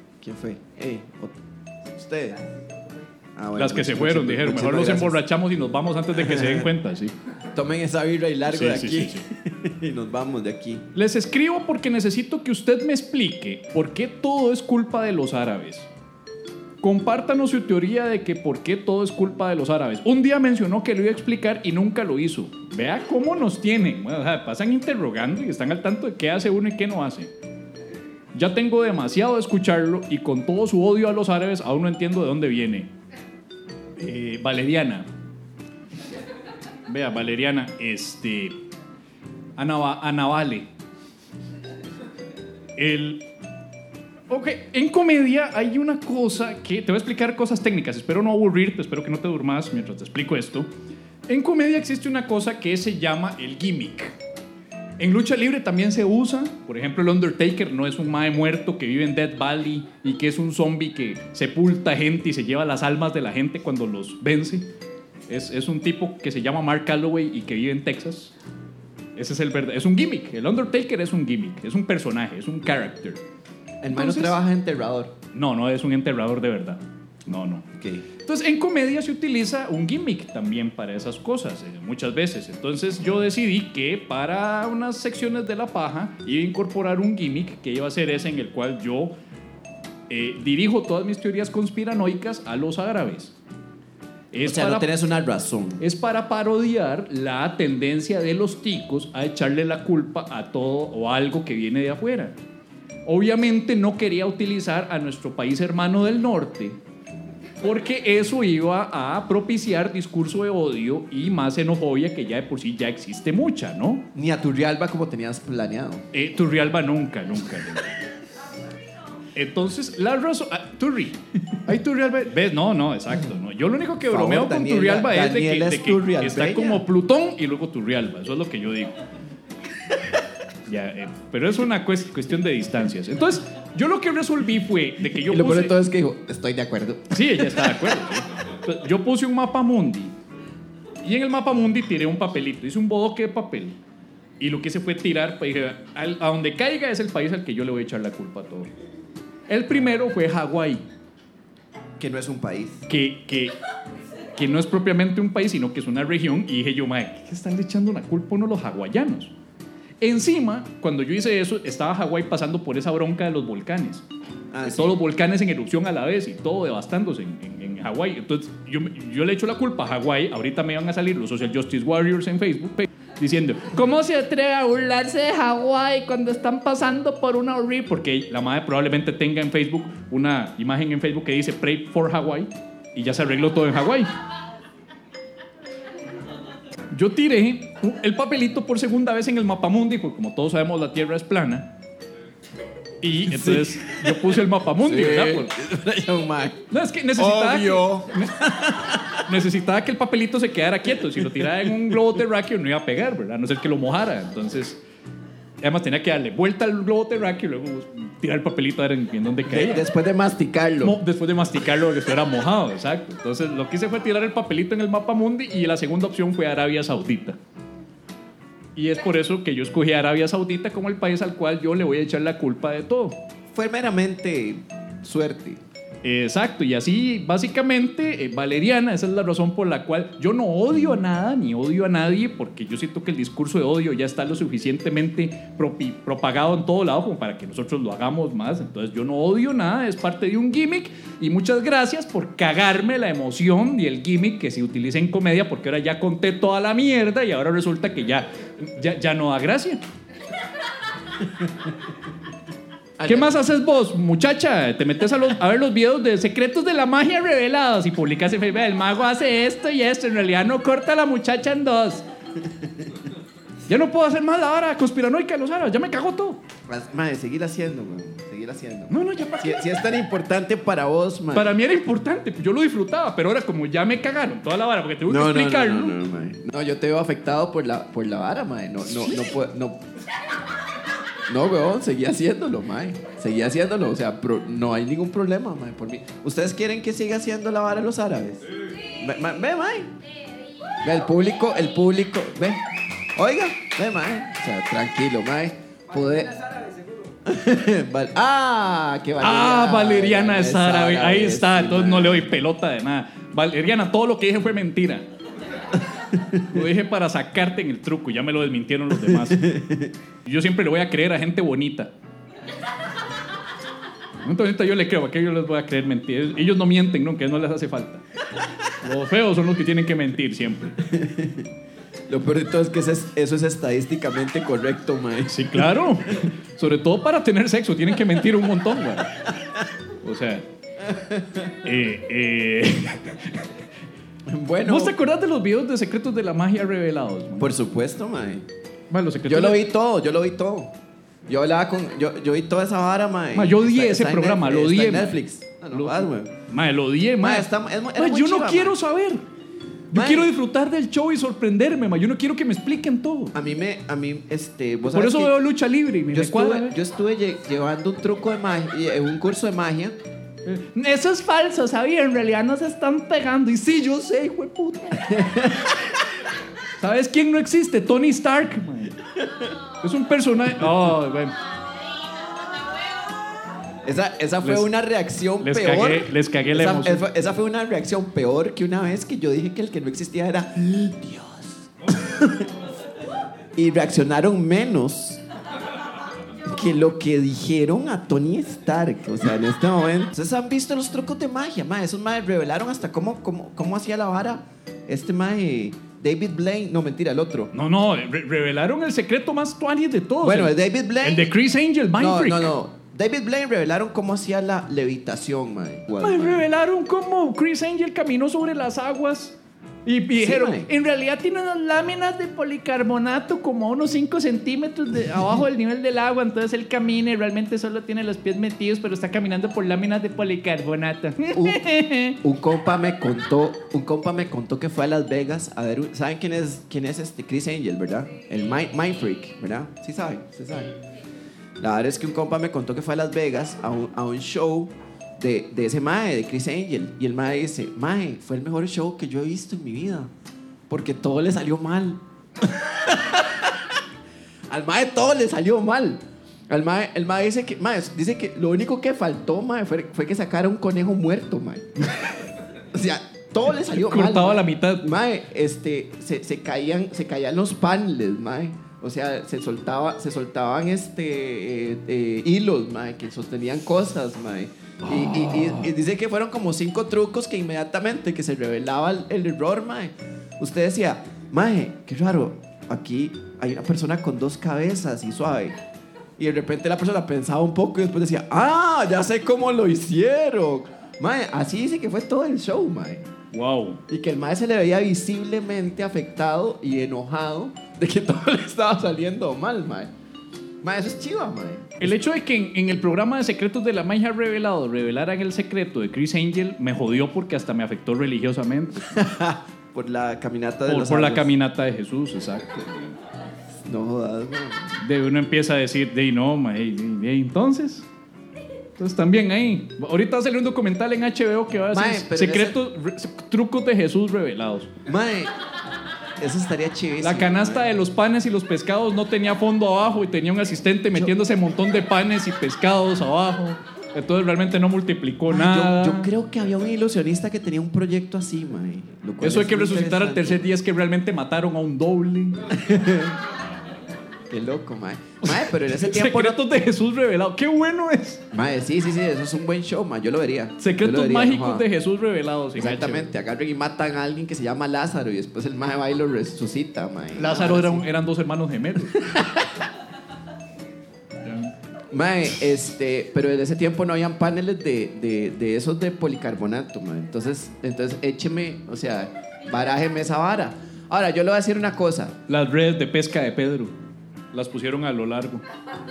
Usted. Ah, bueno, Las que se muchas- fueron muchas- dijeron, mejor muchísimas nos gracias. emborrachamos y nos vamos antes de que se den cuenta, sí. Tomen esa birra y largo Sí, de sí, aquí. sí, Y nos vamos de aquí. Les escribo porque necesito que usted me explique por qué todo es culpa de los árabes. Compártanos su teoría de que por qué todo es culpa de los árabes. Un día mencionó que lo iba a explicar y nunca lo hizo. Vea cómo nos tienen. Bueno, o sea, pasan interrogando y están al tanto de qué hace uno y qué no hace. Ya tengo demasiado de escucharlo y con todo su odio a los árabes aún no entiendo de dónde viene. Valeriana. Vea, Valeriana, Ana Vale. Ok, en comedia hay una cosa que... Te voy a explicar cosas técnicas. Espero no aburrirte, espero que no te durmas mientras te explico esto. En comedia existe una cosa que se llama el gimmick. En lucha libre también se usa. Por ejemplo, el Undertaker no es un mae muerto que vive en Death Valley y que es un zombie que sepulta gente y se lleva las almas de la gente cuando los vence. Es un tipo que se llama Mark Calloway y que vive en Texas. Ese es el verdad. Es un gimmick. El Undertaker es un gimmick. Es un personaje, es un character. El man no trabaja de enterrador. No es un enterrador de verdad. No. Okay. Entonces, en comedia se utiliza un gimmick también para esas cosas, muchas veces. Entonces, yo decidí que para unas secciones de La Paja iba a incorporar un gimmick que iba a ser ese en el cual yo dirijo todas mis teorías conspiranoicas a los árabes. No tenés una razón. Es para parodiar la tendencia de los ticos a echarle la culpa a todo o a algo que viene de afuera. Obviamente no quería utilizar a nuestro país hermano del norte porque eso iba a propiciar discurso de odio y más xenofobia que ya de por sí ya existe mucha, ¿no? Ni a Turrialba como tenías planeado. Turrialba nunca. Entonces, la razón... ¿Hay Turrialba? ¿Ves? No, exacto. No. Yo lo único que bromeo con Turrialba es de que está como Plutón y luego Turrialba. Eso es lo que yo digo. Pero es una cuestión de distancias. Entonces, yo lo que resolví fue de que yo y lo peor de todo es que dijo, estoy de acuerdo. Sí, ella está de acuerdo. ¿Sí? Entonces, yo puse un mapa mundi y en el mapa mundi tiré un papelito. Hice un bodoque de papel y lo que hice fue tirar, dije, a donde caiga es el país al que yo le voy a echar la culpa a todo. El primero fue Hawái. Que no es un país. Que no es propiamente un país, sino que es una región. Y dije yo, mae, ¿qué están le echando la culpa a uno los hawaianos? Encima, cuando yo hice eso, estaba Hawái pasando por esa bronca de los volcanes. Sí. Todos los volcanes en erupción a la vez y todo devastándose en Hawái. Entonces, yo le echo la culpa a Hawái. Ahorita me van a salir los Social Justice Warriors en Facebook diciendo, ¿cómo se atreve a burlarse de Hawái cuando están pasando por una horrible? Porque la madre probablemente tenga en Facebook una imagen en Facebook que dice Pray for Hawái y ya se arregló todo en Hawái. Yo tiré el papelito por segunda vez en el mapamundi, porque como todos sabemos la Tierra es plana. Y entonces yo puse el mapamundi, sí, ¿verdad? No, es que necesitaba que el papelito se quedara quieto. Si lo tiraba en un globo terráqueo no iba a pegar, ¿verdad? A no ser que lo mojara. Entonces, además tenía que darle vuelta al globo terráqueo y luego tirar el papelito a ver en dónde caía. Después de masticarlo. Después de masticarlo, que estuviera mojado, exacto. Entonces, lo que hice fue tirar el papelito en el mapamundi y la segunda opción fue Arabia Saudita. Y es por eso que yo escogí a Arabia Saudita como el país al cual yo le voy a echar la culpa de todo. Fue meramente suerte. Exacto, y así básicamente Valeriana, esa es la razón por la cual yo no odio a nada ni odio a nadie, porque yo siento que el discurso de odio ya está lo suficientemente propagado en todo lado como para que nosotros lo hagamos más. Entonces yo no odio nada, es parte de un gimmick y muchas gracias por cagarme la emoción y el gimmick que se utiliza en comedia, porque ahora ya conté toda la mierda y ahora resulta que ya no da gracia. ¿Qué más haces vos, muchacha? Te metes a ver los videos de secretos de la magia revelados y publicas en Facebook, el mago hace esto y esto, en realidad no corta a la muchacha en dos. Ya no puedo hacer más la vara conspiranoica de los árabes, ya me cagó todo. Madre, seguir haciendo, güey. Seguir haciendo. No, ya para si es tan importante para vos, madre. Para mí era importante, yo lo disfrutaba, pero ahora como ya me cagaron toda la vara, porque tengo que explicarlo. No, yo te veo afectado por la vara, madre. No puedo, No, weón, seguí haciéndolo, mae. Seguí haciéndolo, o sea, no hay ningún problema, mae, por mí. ¿Ustedes quieren que siga haciendo la vara a los árabes? Ve, mae. Ve, el público, ve. Oiga, ve, mae. O sea, tranquilo, mae. Qué Valeriana. Valeriana es árabe. Ahí está, entonces no le doy pelota de nada. Valeriana, todo lo que dije fue mentira. Lo dije para sacarte en el truco, ya me lo desmintieron los demás. Yo siempre le voy a creer a gente bonita. Entonces yo le creo, que yo les voy a creer mentir. Ellos no mienten, ¿no? Que no les hace falta. Los feos son los que tienen que mentir siempre. Lo peor de todo es que eso es estadísticamente correcto, mae. Sí, claro. Sobre todo para tener sexo, tienen que mentir un montón, güey. O sea... Bueno, ¿Vos te acordás de los videos de Secretos de la Magia revelados, man? por supuesto, mae. Man, los secretos Yo lo de- vi todo. Yo hablaba con... Yo vi toda esa vara, mae. Ma, yo odié ese en programa, lo está odié, en ma. Netflix. No Lo- más, güey. Mae, lo odié, Ma, mae. era Ma, muy yo no chiva, quiero ma. saber. Yo Ma. quiero disfrutar del show y sorprenderme, ma. Yo no quiero que me expliquen todo. A mí, vos Por sabes eso que veo lucha libre y me recuerda. yo estuve llevando un truco de magia, un curso de magia. Eso es falso, ¿sabía? En realidad no se están pegando. Y sí, yo sé, hijo de puta. ¿Sabes quién no existe? Tony Stark, man. Es un personaje. Oh, bueno. Esa fue Les- una reacción les peor. les cagué la emoción. Esa fue una reacción peor que una vez que yo dije que el que no existía era Dios. Y reaccionaron menos que lo que dijeron a Tony Stark. O sea, en este momento. ¿Ustedes han visto los trucos de magia? Ma, esos maes revelaron hasta cómo hacía la vara. Este mae, David Blaine. No, mentira, el otro. No, revelaron el secreto más tuanis de todos. Bueno, el, es David Blaine. el de Chris Angel, Mind No, Freak. no. David Blaine revelaron cómo hacía la levitación, mae. Mae, revelaron cómo Chris Angel caminó sobre las aguas y dijeron, mae. en realidad tiene unas láminas de policarbonato como a unos 5 centímetros abajo del nivel del agua, entonces él camina y realmente solo tiene los pies metidos, pero está caminando por láminas de policarbonato. Un compa me contó que fue a Las Vegas a ver, ¿saben quién es este Chris Angel, verdad? El Mind Freak, ¿verdad? Sí sabe. La verdad es que un compa me contó que fue a Las Vegas a un show de ese mae, de Chris Angel. Y el mae dice, mae, fue el mejor show que yo he visto en mi vida. Porque todo le salió mal. Al mae todo le salió mal. El mae dice que lo único que faltó, mae, fue que sacara un conejo muerto, mae. O sea, todo le salió mal. Cortado a mae. la mitad. Mae, se caían los paneles, mae. O sea, se soltaban hilos, mae, que sostenían cosas, mae. Y dice que fueron como 5 trucos que inmediatamente que se revelaba el error, mae. Usted decía, mae, qué raro, aquí hay una persona con 2 cabezas y suave. Y de repente la persona pensaba un poco y después decía, ah, ya sé cómo lo hicieron. Mae, así dice que fue todo el show, mae. Wow. Y que el mae se le veía visiblemente afectado y enojado de que todo le estaba saliendo mal, mae. Mae, eso es chiva, mae. El hecho de que en el programa de Secretos de la Magia revelado revelaran el secreto de Chris Angel me jodió porque hasta me afectó religiosamente. Por la caminata de los Por la años. caminata de Jesús, exacto. No jodas, mae. De uno empieza a decir, de no, ma, entonces también ahí. Ahorita va a salir un documental en HBO que va a Mae, decir pero secretos, trucos de Jesús revelados. Mae, eso estaría chivísimo. La canasta mae. de los panes y los pescados no tenía fondo abajo y tenía un asistente metiéndose un montón de panes y pescados abajo. Entonces realmente no multiplicó Mae, nada. Yo creo que había un ilusionista que tenía un proyecto así, mae. Lo cual Eso hay es que muy resucitar al interesante. tercer día, es que realmente mataron a un doble. Qué loco, mae. Mae, pero en ese tiempo Secretos de Jesús revelados. ¡Qué bueno es! Mae, sí, eso es un buen show, mae. Yo lo vería. Yo lo Secretos vería, no mágicos joda. de Jesús revelados. en Exactamente, agarran y matan a alguien que se llama Lázaro y después el mae va y lo resucita, mae. HBO. Lázaro Ahora sí. eran 2 hermanos gemelos. Mae, pero en ese tiempo no habían paneles de esos de policarbonato, mae. Entonces écheme, o sea, barájeme esa vara. Ahora, yo le voy a decir una cosa. Las redes de pesca de Pedro las pusieron a lo largo.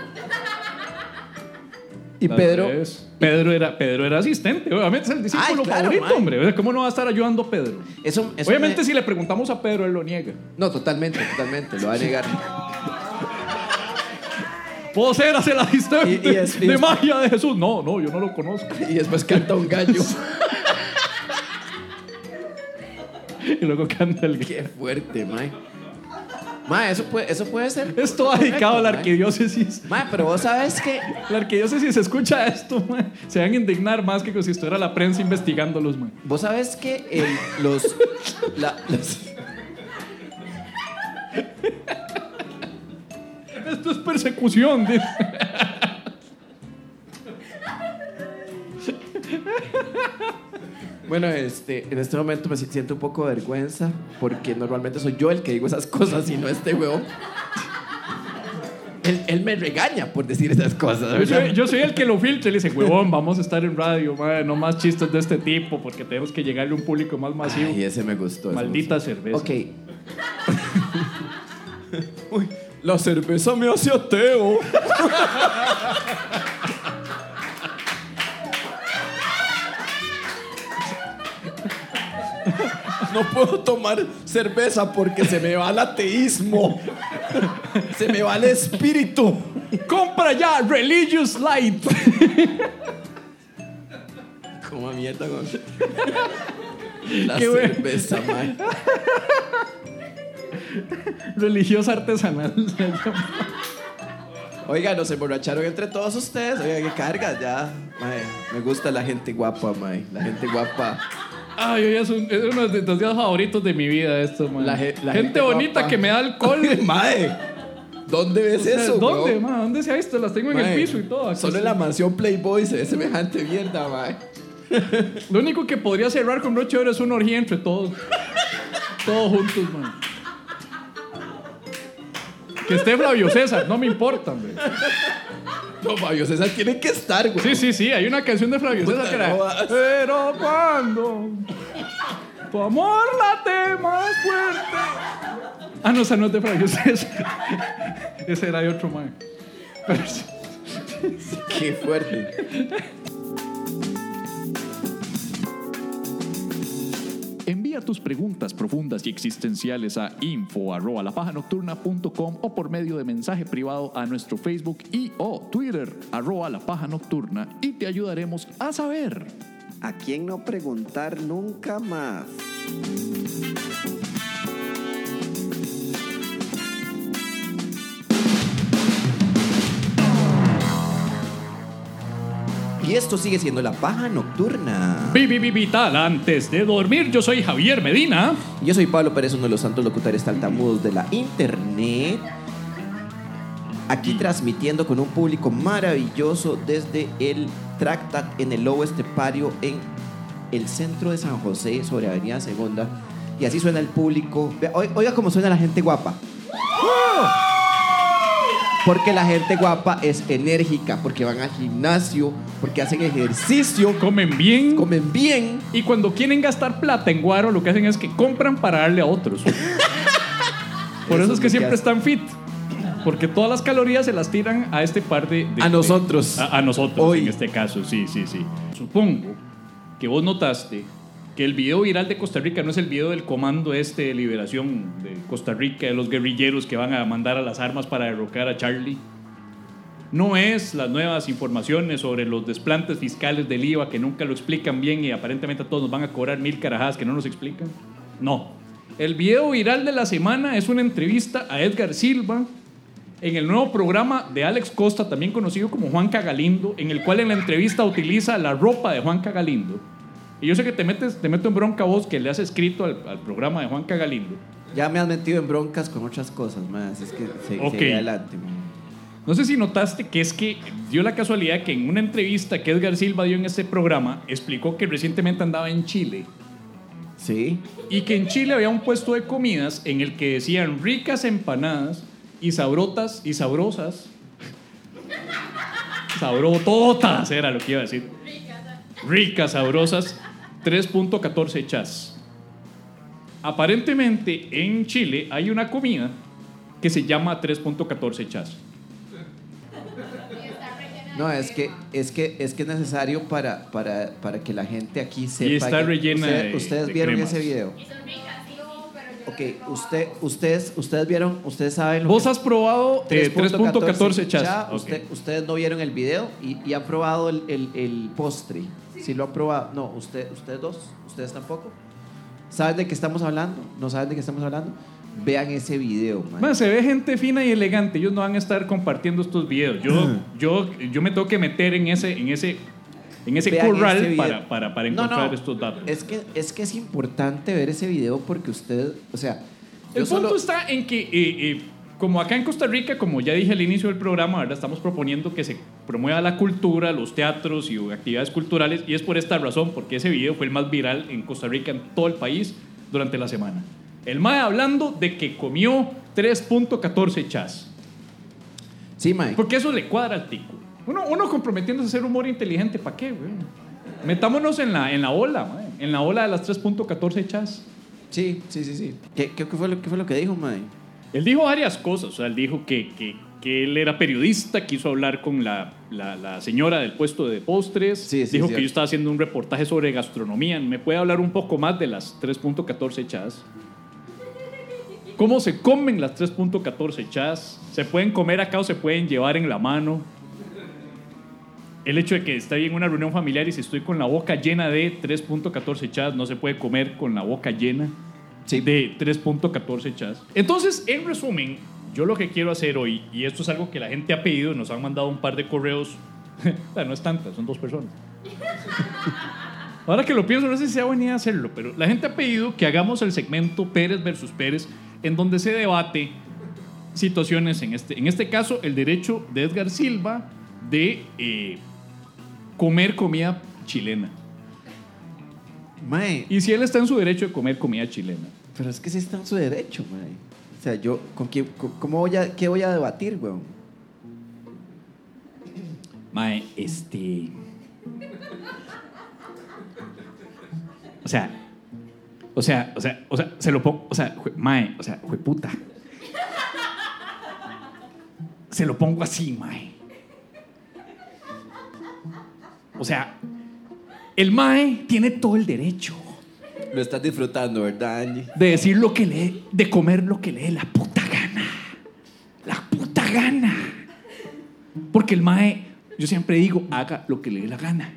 Y Las Pedro... redes. Pedro era asistente, obviamente es el discípulo Ay, claro, favorito, mae. hombre. O sea, ¿cómo no va a estar ayudando a Pedro? Eso Obviamente me- si le preguntamos a Pedro, él lo niega. No, totalmente, lo va a negar. ¿Puedo ser hacia el asistente Y de magia de Jesús? No, yo no lo conozco. Y después canta un gallo. Y luego canta el... Qué fuerte, mae. Mae, eso puede ser... Es todo dedicado a la mae. arquidiócesis. Mae, pero vos sabes que... La arquidiócesis escucha esto, man. Se van a indignar más que si estuviera la prensa investigándolos, man. Vos sabes que los... Esto es persecución, dice. Bueno, en este momento me siento un poco de vergüenza porque normalmente soy yo el que digo esas cosas y no este huevón. Él me regaña por decir esas cosas. Yo soy el que lo filtra y le dice, huevón, vamos a estar en radio, madre, no más chistes de este tipo porque tenemos que llegarle a un público más masivo. Ay, ese me gustó. Maldita cerveza. Ok. Uy, la cerveza me hace ateo. No puedo tomar cerveza porque se me va el ateísmo. Se me va el espíritu. ¡Compra ya Religious Light! Como mierda, güey. La Qué bueno. cerveza, man. Religiosa artesanal. Oiga, nos emborracharon entre todos ustedes. Oiga, qué cargas ya. Mae, me gusta la gente guapa, mae. La gente guapa. Ay, hoy es uno de los días favoritos de mi vida esto, man. La gente bonita guapa. que me da alcohol. Mae, ¿dónde ves eso, ¿Dónde, bro? man? ¿Dónde se ha visto? Las tengo en Mae, el piso y todo. Aquí solo en la mansión Playboy se ve semejante mierda, mae. Lo único que podría cerrar con broche de oro es una orgía entre todos. Todos juntos, man. Que esté Flavio César, no me importa, hombre. No, Fabio César tiene que estar, güey. Sí, hay una canción de Flavio César Puta, que era no vas. pero cuando tu amor late más fuerte. Ah, no, esa no es de Flavio César. Ese era de otro, man. Pero sí. Qué fuerte. Envía tus preguntas profundas y existenciales a info@lapajanocturna.com o por medio de mensaje privado a nuestro Facebook y o Twitter @lapajanocturna y te ayudaremos a saber. ¿A quién no preguntar nunca más? Y esto sigue siendo La Paja Nocturna. Vital, antes de dormir, yo soy Javier Medina. Yo soy Pablo Pérez, uno de los santos locutores tartamudos de la internet. Aquí transmitiendo con un público maravilloso desde el Tractat en el Lobo Estepario en el centro de San José, sobre Avenida Segunda. Y así suena el público. Oiga cómo suena la gente guapa. Porque la gente guapa es enérgica, porque van al gimnasio, porque hacen ejercicio, Comen bien. comen bien. Y cuando quieren gastar plata en guaro, lo que hacen es que compran para darle a otros. Por eso es lo que siempre hacen. están fit. Porque todas las calorías se las tiran a este par de A nosotros. A nosotros, Hoy. en este caso, sí. Supongo que vos notaste que el video viral de Costa Rica no es el video del comando de liberación de Costa Rica, de los guerrilleros que van a mandar a las armas para derrocar a Charlie. No es las nuevas informaciones sobre los desplantes fiscales del IVA que nunca lo explican bien y aparentemente a todos nos van a cobrar 1000 carajadas que no nos explican. No. El video viral de la semana es una entrevista a Edgar Silva en el nuevo programa de Alex Costa, también conocido como Juanca Galindo, en el cual en la entrevista utiliza la ropa de Juanca Galindo. Y yo sé que te meto en bronca vos que le has escrito al programa de Juanca Galindo. Ya me has metido en broncas con otras cosas más. Es que Ok. seguí adelante. Man. No sé si notaste que es que dio la casualidad que en una entrevista que Edgar Silva dio en este programa explicó que recientemente andaba en Chile Sí. y que en Chile había un puesto de comidas en el que decían ricas empanadas y sabrotas y sabrosas. Sabrototas era lo que iba a decir. Ricas, sabrosas, 3.14 chas. Aparentemente en Chile hay una comida que se llama 3.14 chas. No, es que es necesario para que la gente aquí sepa. Y está que rellena de ustedes vieron cremas. ese video. Ok, ustedes vieron, ustedes saben lo ¿Vos que has probado 3.14 chas? Ya, Ok. ustedes no vieron el video y han probado el postre. Si lo han probado. No, ustedes dos, ustedes tampoco. ¿Saben de qué estamos hablando? ¿No saben de qué estamos hablando? Vean ese video, man. Man, se ve gente fina y elegante. Ellos no van a estar compartiendo estos videos. Yo me tengo que meter en ese Vean corral este video. para encontrar estos datos. Es que es importante ver ese video porque usted, o sea, El punto está en que como acá en Costa Rica, como ya dije al inicio del programa, ¿verdad? Estamos proponiendo que se promueva la cultura, los teatros y actividades culturales, y es por esta razón, porque ese video fue el más viral en Costa Rica, en todo el país, durante la semana. El mae hablando de que comió 3.14 chas. Sí, mae. Porque eso le cuadra al tico. Uno comprometiéndose a hacer humor inteligente, ¿para qué, güey? Metámonos en la ola, mae. En la ola de las 3.14 chas. Sí. ¿Qué fue lo que dijo, mae? Él dijo varias cosas. O sea, él dijo que él era periodista, quiso hablar con la señora del puesto de postres. Sí, dijo cierto. que yo estaba haciendo un reportaje sobre gastronomía. ¿Me puede hablar un poco más de las 3.14 chas? ¿Cómo se comen las 3.14 chas? ¿Se pueden comer acá o se pueden llevar en la mano? El hecho de que estoy en una reunión familiar y si estoy con la boca llena de 3.14 chas, no se puede comer con la boca llena de 3.14 chas. Entonces, en resumen, yo lo que quiero hacer hoy, y esto es algo que la gente ha pedido, nos han mandado un par de correos, no es tanta, son 2 personas. Ahora que lo pienso, no sé si sea buena idea hacerlo, pero la gente ha pedido que hagamos el segmento Pérez versus Pérez, en donde se debate situaciones, en este caso, el derecho de Edgar Silva de comer comida chilena. Mae, Y si él está en su derecho de comer comida chilena. pero es que sí está en su derecho, mae. O sea, yo, ¿qué voy a debatir, weón? Mae, O sea, se lo pongo, mae, jueputa. Se lo pongo así, mae. O sea, el mae tiene todo el derecho Lo estás disfrutando, ¿verdad, Angie? de decir lo que lee, de comer lo que le dé la puta gana. La puta gana. Porque el mae, yo siempre digo, haga lo que le dé la gana.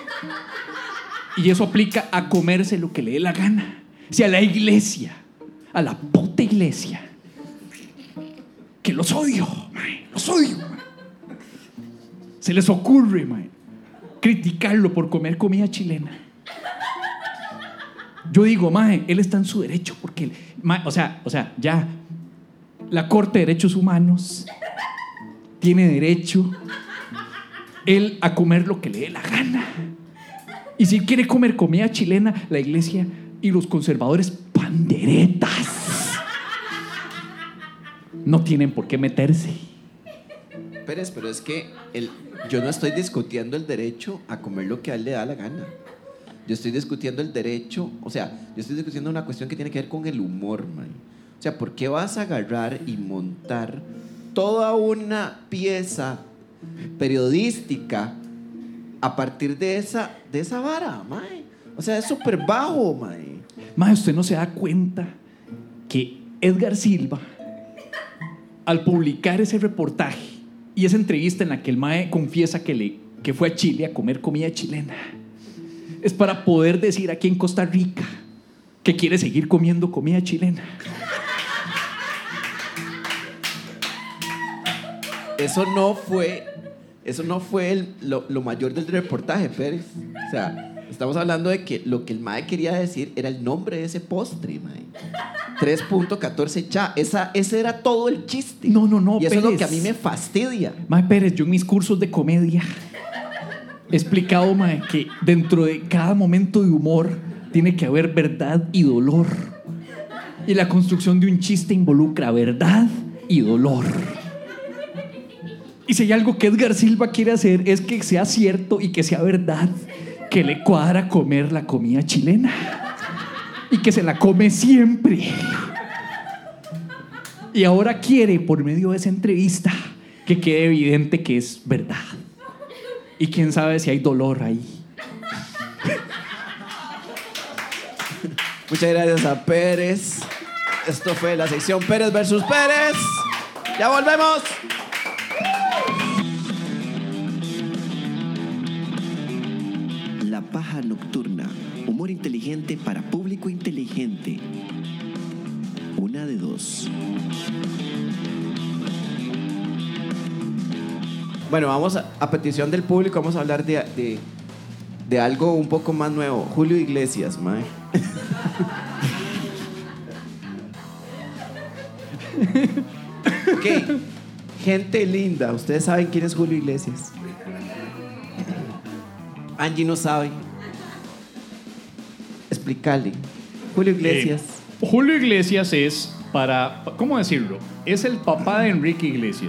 Y eso aplica a comerse lo que le dé la gana. Si a la iglesia, a la puta iglesia, que los odio, mae, los odio, mae, se les ocurre, mae, criticarlo por comer comida chilena. Yo digo, mae, él está en su derecho porque, mae, o sea, ya la Corte de Derechos Humanos tiene derecho él a comer lo que le dé la gana. Y si quiere comer comida chilena, la iglesia y los conservadores panderetas no tienen por qué meterse. Pérez, pero es que yo no estoy discutiendo el derecho a comer lo que a él le da la gana. Yo estoy discutiendo el derecho, o sea, yo estoy discutiendo una cuestión que tiene que ver con el humor, man. O sea, ¿por qué vas a agarrar y montar toda una pieza periodística a partir de esa vara, mae? O sea, es súper bajo, mae. Mae, usted no se da cuenta que Edgar Silva, al publicar ese reportaje y esa entrevista en la que el mae confiesa que fue a Chile a comer comida chilena, es para poder decir aquí en Costa Rica que quiere seguir comiendo comida chilena. Eso no fue lo mayor del reportaje, Pérez. O sea, estamos hablando de que lo que el mae quería decir era el nombre de ese postre, mae. 3.14 cha. Ese era todo el chiste. No, Y eso Pérez, es lo que a mí me fastidia. Mae Pérez, yo en mis cursos de comedia he explicado, mae, que dentro de cada momento de humor tiene que haber verdad y dolor. Y la construcción de un chiste involucra verdad y dolor. Y si hay algo que Edgar Silva quiere hacer es que sea cierto y que sea verdad que le cuadra comer la comida chilena y que se la come siempre. Y ahora quiere, por medio de esa entrevista, que quede evidente que es verdad. Y quién sabe si hay dolor ahí. Muchas gracias a Pérez. Esto fue la sección Pérez versus Pérez. ¡Ya volvemos! La Paja Nocturna. Humor inteligente para público inteligente. Una de dos. Bueno, vamos a petición del público, vamos a hablar de algo un poco más nuevo. Julio Iglesias, mae. Ok. Gente linda. Ustedes saben quién es Julio Iglesias. Angie no sabe. Explícale. Julio Iglesias. Julio Iglesias es ¿cómo decirlo? Es el papá de Enrique Iglesias.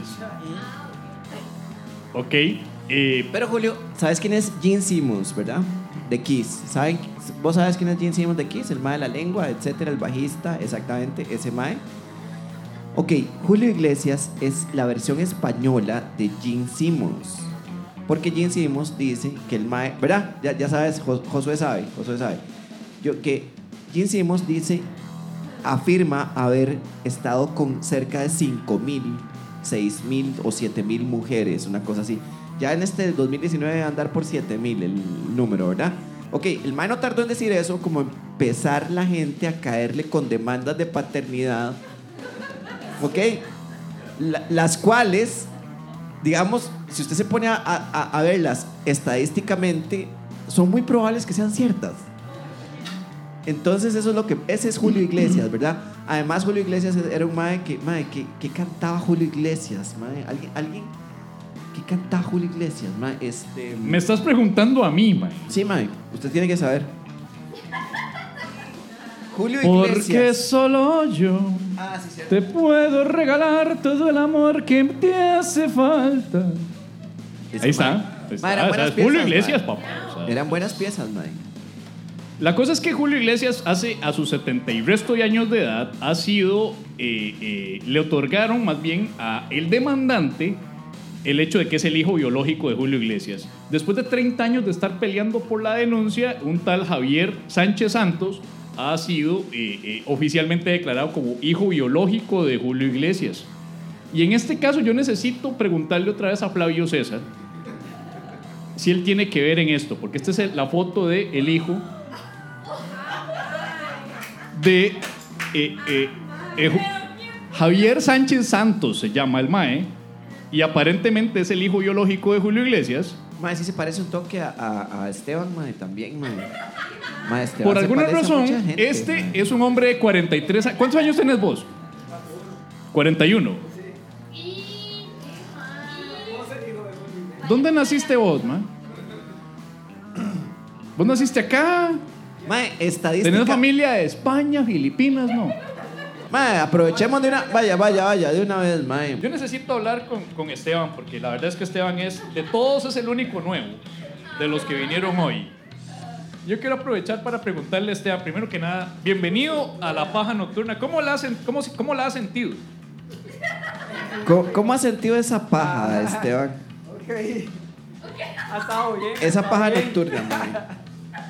Ok. Pero Julio, ¿sabes quién es Gene Simmons, verdad? De Kiss. ¿Vos sabes quién es Gene Simmons de Kiss? El mae de la lengua, etcétera, el bajista, exactamente, ese mae. Ok, Julio Iglesias es la versión española de Gene Simmons. Porque Gene Simmons dice que el mae, ¿verdad? Ya sabes, Josué sabe. Que Gene Simmons afirma haber estado con cerca de 5,000, 6,000 o 7,000 mujeres, una cosa así. Ya en este 2019 debe andar por 7,000 el número, ¿verdad? Ok, el mae no tardó en decir eso, como empezar la gente a caerle con demandas de paternidad. Ok, las cuales, digamos, si usted se pone a verlas estadísticamente, son muy probables que sean ciertas. Entonces ese es Julio Iglesias, ¿verdad? Además Julio Iglesias era un mae que cantaba Julio Iglesias, mae. ¿Alguien que cantaba Julio Iglesias, mae? Me estás preguntando a mí, mae. Sí, mae, usted tiene que saber. Julio Iglesias. Porque solo yo te puedo regalar todo el amor que te hace falta. Ahí está. Julio Iglesias, papá. Eran buenas piezas, mae. La cosa es que Julio Iglesias hace a sus 70 y resto de años de edad le otorgaron más bien a el demandante el hecho de que es el hijo biológico de Julio Iglesias. Después de 30 años de estar peleando por la denuncia, un tal Javier Sánchez Santos ha sido oficialmente declarado como hijo biológico de Julio Iglesias. Y en este caso yo necesito preguntarle otra vez a Flavio César si él tiene que ver en esto, porque esta es la foto del hijo de Javier Sánchez Santos, se llama el mae, y aparentemente es el hijo biológico de Julio Iglesias. Mae, sí se parece un toque a Esteban, mae, también, mae. Por alguna razón, este es un hombre de 43 años. ¿Cuántos años tenés vos? 41. ¿Dónde naciste vos, mae? ¿Vos naciste acá? Mae, estadística. ¿Tenés familia de España, Filipinas? No. Mae, aprovechemos de una... Vaya, de una vez, mae. Yo necesito hablar con Esteban, porque la verdad es que Esteban de todos es el único nuevo de los que vinieron hoy. Yo quiero aprovechar para preguntarle a Esteban, primero que nada, bienvenido a La Paja Nocturna. ¿Cómo la ha sentido? ¿Cómo ha sentido esa paja, Esteban? Ok. Ha estado bien. Esa paja nocturna, mae.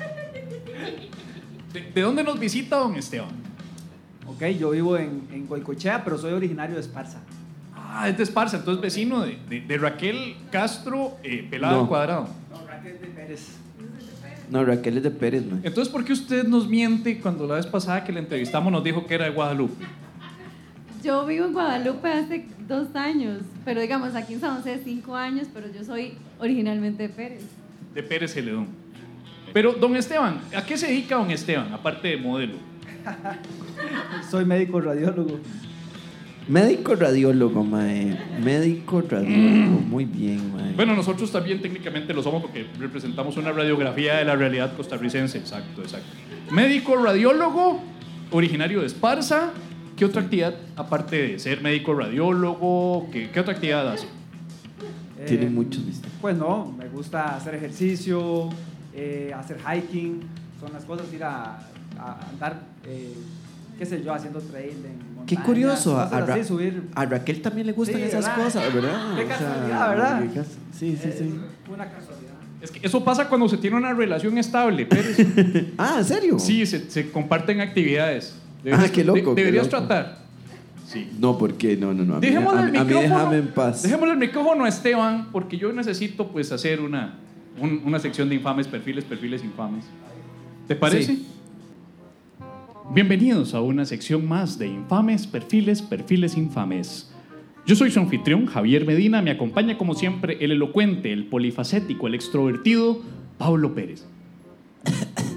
¿De dónde nos visita don Esteban? Ok, yo vivo en Goicoechea, pero soy originario de Esparza. Ah, es de Esparza, entonces vecino de Raquel Castro Pelado al Cuadrado. No, Raquel de Pérez. No, Raquel es de Pérez, man. Entonces, ¿por qué usted nos miente cuando la vez pasada que la entrevistamos nos dijo que era de Guadalupe? Yo vivo en Guadalupe hace 2 años, pero digamos aquí en San José 5 años, pero yo soy originalmente de Pérez. De Pérez Celedón. Pero, don Esteban, ¿a qué se dedica don Esteban, aparte de modelo? Soy médico radiólogo. Médico radiólogo, mae. Médico radiólogo, muy bien, mae. Bueno, nosotros también técnicamente lo somos porque representamos una radiografía de la realidad costarricense. Exacto. Médico radiólogo, originario de Esparza. ¿Qué otra actividad, aparte de ser médico radiólogo, qué otra actividad hace? Tiene muchos, ¿viste? Pues no, me gusta hacer ejercicio, hacer hiking, son las cosas, ir a andar, qué sé yo, haciendo trail en montañas. Qué curioso, subir. A Raquel también le gustan esas ¿verdad? cosas, ¿verdad? Qué casualidad, ¿verdad? Sí. Una casualidad. Es que eso pasa cuando se tiene una relación estable, Pérez. Ah, ¿en serio? Sí, se comparten actividades. Qué loco. Deberías qué loco. tratar. Sí. No, ¿por qué? No. A mí déjame en paz. Dejémosle el micrófono a Esteban, porque yo necesito pues hacer una sección de infames perfiles infames. ¿Te parece? Sí. Bienvenidos a una sección más de infames perfiles infames. Yo soy su anfitrión, Javier Medina. Me acompaña como siempre el elocuente, el polifacético, el extrovertido, Pablo Pérez.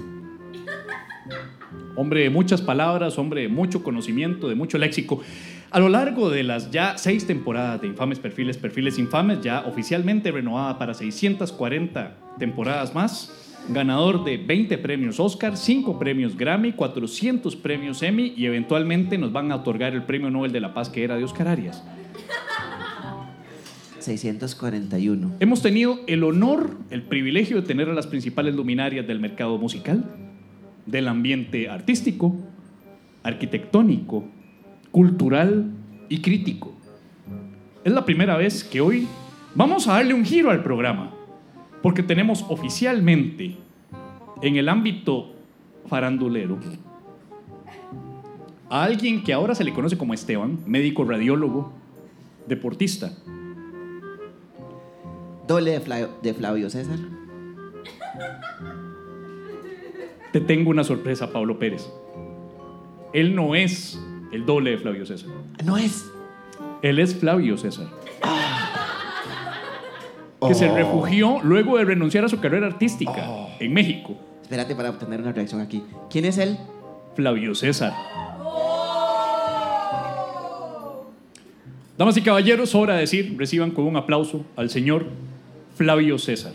Hombre de muchas palabras, hombre de mucho conocimiento, de mucho léxico. A lo largo de las ya 6 temporadas de Infames Perfiles, Perfiles Infames, ya oficialmente renovada para 640 temporadas más, ganador de 20 premios Oscar, 5 premios Grammy, 400 premios Emmy y eventualmente nos van a otorgar el premio Nobel de la Paz que era de Oscar Arias. 641. Hemos tenido el honor, el privilegio de tener a las principales luminarias del mercado musical, del ambiente artístico, arquitectónico, cultural y crítico. Es la primera vez que hoy vamos a darle un giro al programa, porque tenemos oficialmente en el ámbito farandulero a alguien que ahora se le conoce como Esteban, médico radiólogo, deportista. Doble de Flavio César. Te tengo una sorpresa, Pablo Pérez. Él no es el doble de Flavio César. No es. Él es Flavio César. Que se refugió luego de renunciar a su carrera artística en México. Espérate para obtener una reacción aquí. ¿Quién es él? Flavio César. Damas y caballeros, sobra decir, reciban con un aplauso al señor Flavio César.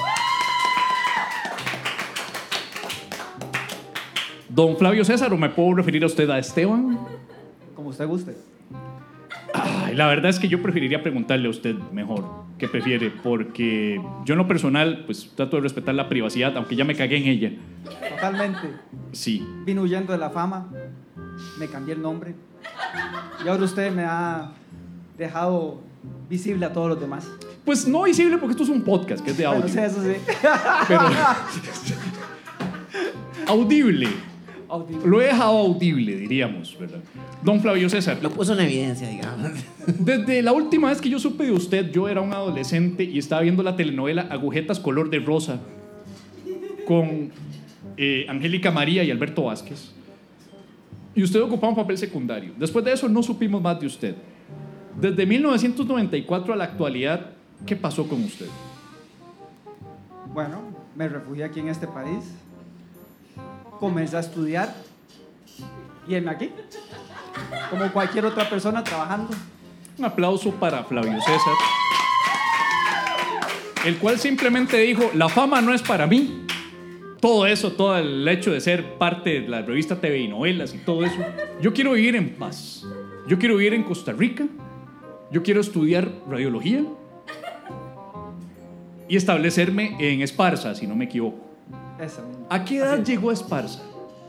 Don Flavio César, ¿o me puedo referir a usted a Esteban? Como usted guste. Ay, la verdad es que yo preferiría preguntarle a usted mejor qué prefiere, porque yo en lo personal pues trato de respetar la privacidad, aunque ya me cagué en ella. Totalmente. Sí. Vine huyendo de la fama, me cambié el nombre y ahora usted me ha dejado visible a todos los demás. Pues no visible porque esto es un podcast que es de audio. Bueno, sí, eso sí. Pero audible. Audible. Lo he dejado audible, diríamos, ¿verdad? Don Flavio César, Lo puso en evidencia, digamos. desde la última vez que yo supe de usted, yo era un adolescente y estaba viendo la telenovela Agujetas color de rosa con Angélica María y Alberto Vázquez. Y usted ocupaba un papel secundario. Después de eso no supimos más de usted. Desde 1994 a la actualidad, ¿qué pasó con usted? Bueno, me refugié aquí en este país, comencé a estudiar y heme aquí, como cualquier otra persona trabajando. Un aplauso para Flavio César, el cual simplemente dijo, la fama no es para mí. Todo eso, todo el hecho de ser parte de la revista TV y novelas y todo eso. Yo quiero vivir en paz. Yo quiero vivir en Costa Rica. Yo quiero estudiar radiología y establecerme en Esparza, si no me equivoco. Esa misma. ¿A qué edad Así. llegó a Esparza?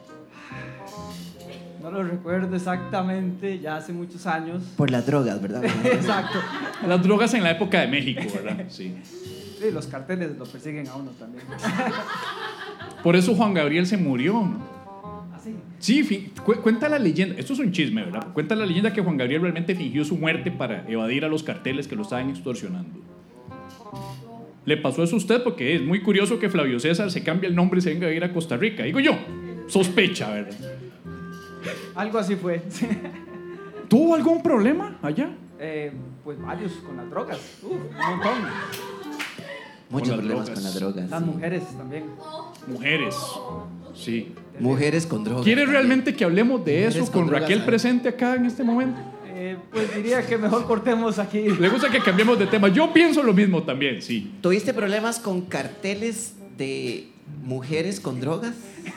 No lo recuerdo exactamente, ya hace muchos años. Por las drogas, ¿verdad? Exacto. Las drogas en la época de México, ¿verdad? Sí. Sí, los carteles lo persiguen a uno también. Por eso Juan Gabriel se murió, ¿no? Así. Sí, cuenta la leyenda, esto es un chisme, ¿verdad? Cuenta la leyenda que Juan Gabriel realmente fingió su muerte para evadir a los carteles que lo estaban extorsionando. Le pasó eso a usted porque es muy curioso que Flavio César se cambie el nombre y se venga a ir a Costa Rica. Digo yo, sospecha, ¿verdad? Algo así fue. ¿Tuvo algún problema allá? Pues varios con las drogas. Un montón. Muchos Con las problemas drogas. con las drogas. Las sí. mujeres también. Mujeres, sí. Mujeres con drogas. ¿Quiere también. realmente que hablemos de Mujeres eso con con drogas, Raquel ¿eh? presente acá en este momento? Pues diría que mejor cortemos aquí. ¿Le gusta que cambiemos de tema? Yo pienso lo mismo también, sí. ¿Tuviste problemas con carteles de mujeres con drogas?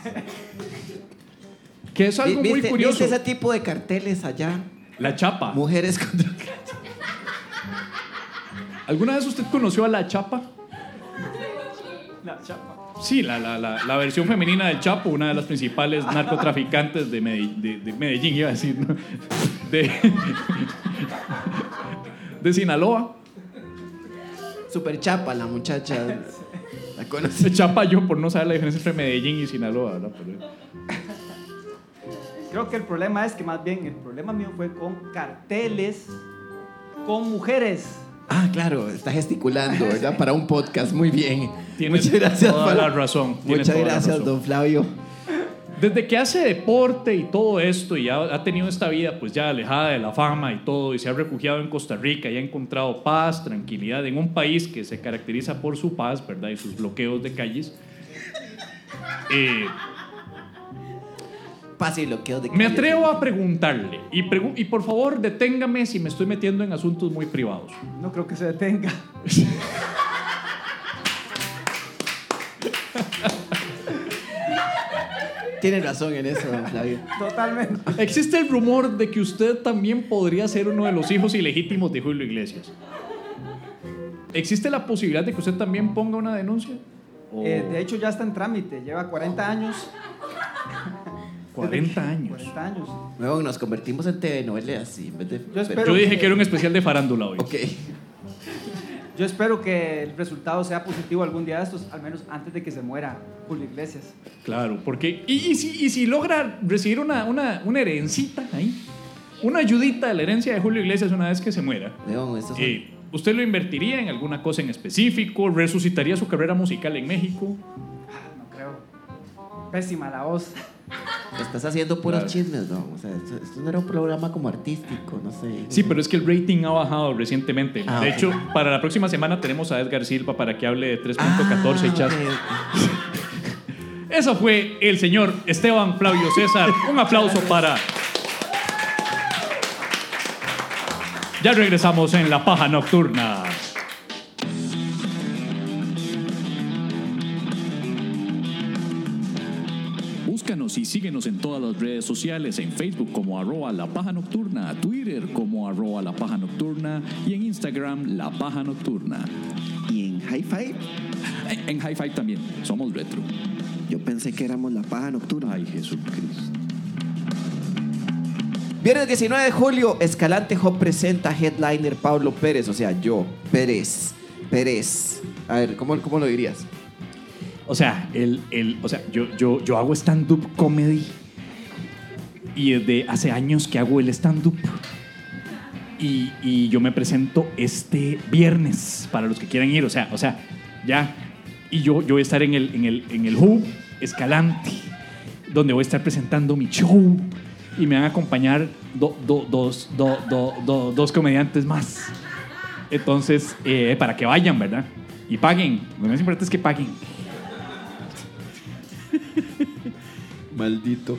Que es algo muy curioso. ¿Viste ese tipo de carteles allá? La chapa. Mujeres con drogas. ¿Alguna vez usted conoció a la chapa? La chapa. Sí, la versión femenina del Chapo, una de las principales narcotraficantes de Medellín, iba a decir, ¿no? de Sinaloa. Super chapa la muchacha. La conocí. Chapa yo por no saber la diferencia entre Medellín y Sinaloa, ¿verdad? Creo que el problema es que más bien el problema mío fue con carteles con mujeres. Ah, claro, está gesticulando, ¿verdad? Para un podcast, muy bien. Tiene Muchas gracias. toda la razón. Tiene Muchas toda la gracias, razón. don Flavio. Desde que hace deporte y todo esto y ha tenido esta vida pues ya alejada de la fama y todo y se ha refugiado en Costa Rica y ha encontrado paz, tranquilidad en un país que se caracteriza por su paz, ¿verdad? Y sus bloqueos de calles. espacio y bloqueo de Me atrevo a preguntarle, y por favor deténgame si me estoy metiendo en asuntos muy privados. No creo que se detenga. Tiene razón en eso, don Flavio. Totalmente. Existe el rumor de que usted también podría ser uno de los hijos ilegítimos de Julio Iglesias. ¿Existe la posibilidad de que usted también ponga una denuncia? De hecho, ya está en trámite. Lleva 40 años. 40 años. 40 años. Luego nos convertimos en telenovelas así. En vez de... Yo espero Yo dije que era un especial de farándula hoy. Ok. Yo espero que el resultado sea positivo algún día de estos, al menos antes de que se muera Julio Iglesias. Claro, porque... Y si logra recibir una herencita ahí, una ayudita de la herencia de Julio Iglesias una vez que se muera, León, estos son... ¿usted lo invertiría en alguna cosa en específico? ¿Resucitaría su carrera musical en México? No creo. Pésima la voz. Estás haciendo puros Claro. chismes, ¿no? O sea, esto no era un programa como artístico, no sé. Sí, pero es que el rating ha bajado recientemente. Ah, de ok. hecho, para la próxima semana tenemos a Edgar Silva para que hable de 3.14 y chat. Eso fue el señor Esteban Flavio César. Un aplauso para... Ya regresamos en La Paja Nocturna. Búscanos y síguenos en todas las redes sociales, en Facebook como @lapajanocturna, Twitter como @lapajanocturna y en Instagram La Paja Nocturna. Y en Hi-Fi, En Hi-Fi también, somos retro. yo pensé que éramos la paja nocturna. Ay, Jesucristo. Viernes 19 de julio, Escalante Hop presenta headliner Pablo Pérez, o sea, yo, Pérez. A ver, ¿cómo lo dirías? O sea, yo hago stand-up comedy y desde hace años que hago el stand-up. Y yo me presento este viernes para los que quieran ir, o sea, ya. Y yo voy a estar en el Hub Escalante, donde voy a estar presentando mi show y me van a acompañar dos comediantes más. Entonces, para que vayan, ¿verdad? Y paguen. Lo más importante es que paguen. Maldito.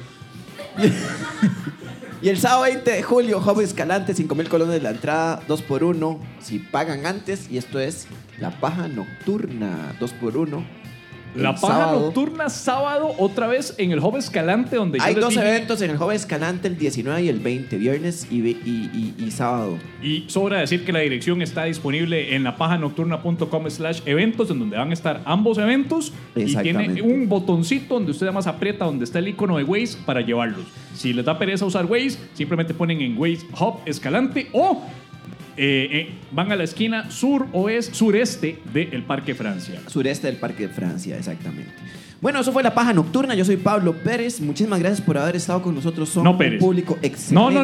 Y el sábado 20 de julio, Hub Escalante, 5,000 colones la entrada, 2x1. Si pagan antes, y esto es La Paja Nocturna, 2x1. La El Paja sábado. Nocturna, sábado, otra vez en el Hub Escalante, donde Hay yo les dos dije, eventos en el Hub Escalante, el 19 y el 20, viernes y sábado. y sobra decir que la dirección está disponible en lapajanocturna.com/eventos, en donde van a estar ambos eventos, y tiene Exactamente. un botoncito donde usted además aprieta donde está el icono de Waze para llevarlos. Si les da pereza usar Waze, simplemente ponen en Waze Hub Escalante o van a la esquina sureste del Parque Francia. Sureste del Parque de Francia, exactamente. Bueno, eso fue La Paja Nocturna. Yo soy Pablo Pérez. Muchísimas gracias por haber estado con nosotros. Son No, Pérez. un público excelente. No.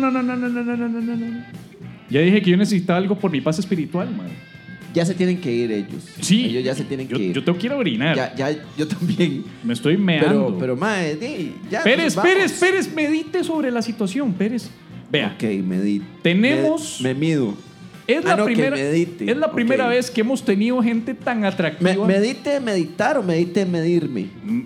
Ya dije que yo necesitaba algo por mi paz espiritual, madre. Ya se tienen que ir ellos. Sí. Ellos ya se tienen que ir. Yo tengo que ir a orinar. Ya, yo también. Me estoy meando. Pero mae, ya. Pérez, pues, vamos. Pérez, medite sobre la situación, Pérez. Vea, Ok, medite. Tenemos- Me mido. es la no, que primera, medite. es la primera Ok. vez que hemos tenido gente tan atractiva. ¿Medite de meditar o medite de medirme?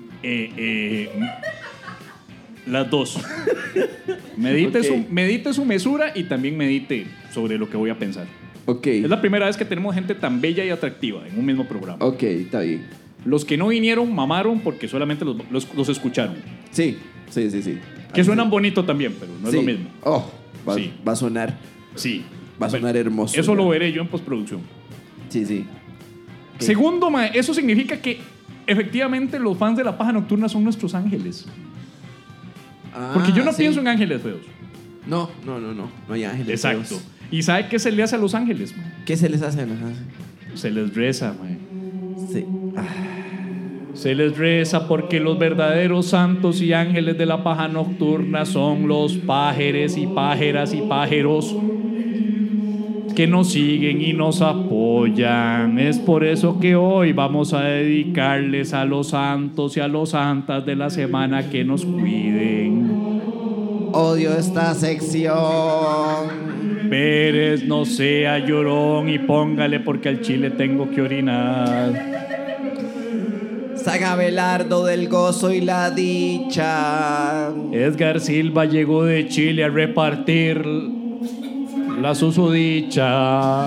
Las dos. Medite, Ok. medite su mesura y también medite sobre lo que voy a pensar. Ok. Es la primera vez que tenemos gente tan bella y atractiva en un mismo programa. Ok, está bien. Los que no vinieron mamaron porque solamente los escucharon. Sí. Que suenan bonito también, pero no es Sí. lo mismo. Oh, Sí. va a sonar. Sí. Va a sonar hermoso. Eso lo ya. veré yo en postproducción. Sí. Ok. Segundo, mae, eso significa que efectivamente los fans de La Paja Nocturna son nuestros ángeles. Porque yo no sí. pienso en ángeles feos. No hay ángeles. Exacto. feos. ¿Y sabe qué se le hace a los ángeles, mae? ¿Qué se les hace? Ajá. Se les reza, mae. Sí. Se les reza porque los verdaderos santos y ángeles de La Paja Nocturna son los pájeros y pájeras y pájaros que nos siguen y nos apoyan. Es por eso que hoy vamos a dedicarles a los santos y a los santas de la semana que nos cuiden. Odio esta sección. Pérez, no sea llorón y póngale porque al chile tengo que orinar. San Abelardo del gozo y la dicha. Edgar Silva llegó de Chile a repartir la susodicha.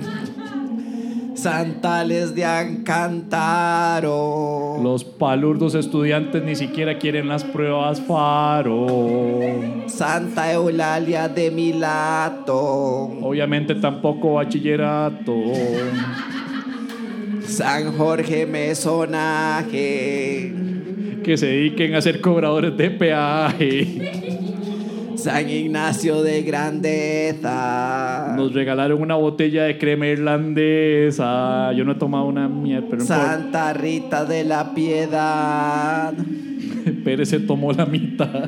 Santales de Ancantaro. Los palurdos estudiantes ni siquiera quieren las pruebas Faro. Santa Eulalia de Milato. Obviamente tampoco bachillerato. San Jorge Mesonaje. Que se dediquen a ser cobradores de peaje. San Ignacio de Grandeza. Nos regalaron una botella de crema irlandesa. Yo no he tomado una mierda, pero Santa Rita de la Piedad. Pérez se tomó la mitad.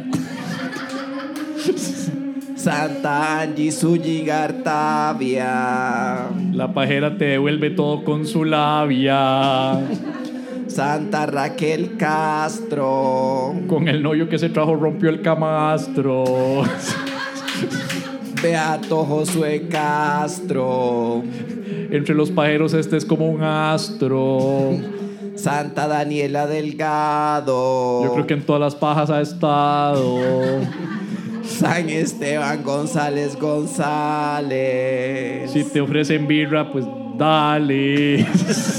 Santa Angie Zúñiga-Artavia. La pajera te devuelve todo con su labia. Santa Raquel Castro. Con el novio que se trajo rompió el camastro. Beato Josué Castro. Entre los pajeros este es como un astro. Santa Daniela Delgado. Yo creo que en todas las pajas ha estado. San Esteban González González. Si te ofrecen birra, pues dale.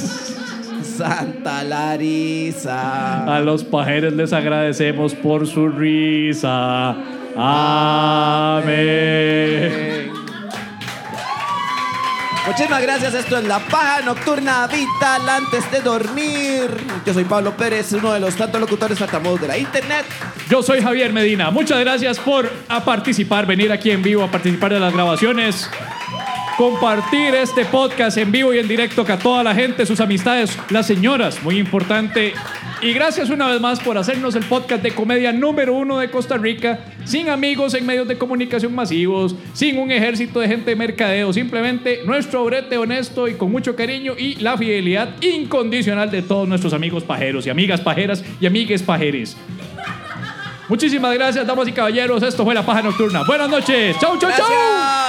Santa Larisa. A los pajeros les agradecemos por su risa. Amén. Muchísimas gracias. Esto es La Paja Nocturna Vital antes de dormir. Yo soy Pablo Pérez, uno de los tantos locutores tartamudos de la internet. Yo soy Javier Medina. Muchas gracias por participar, venir aquí en vivo a participar de las grabaciones. Compartir este podcast en vivo y en directo con toda la gente, sus amistades, las señoras, muy importante. Y gracias una vez más por hacernos el podcast de comedia número 1 de Costa Rica, sin amigos en medios de comunicación masivos, sin un ejército de gente de mercadeo, simplemente nuestro brete honesto y con mucho cariño y la fidelidad incondicional de todos nuestros amigos pajeros y amigas pajeras y amigues pajeres. Muchísimas gracias, damas y caballeros. Esto fue La Paja Nocturna. Buenas noches. Chau, chau, chau.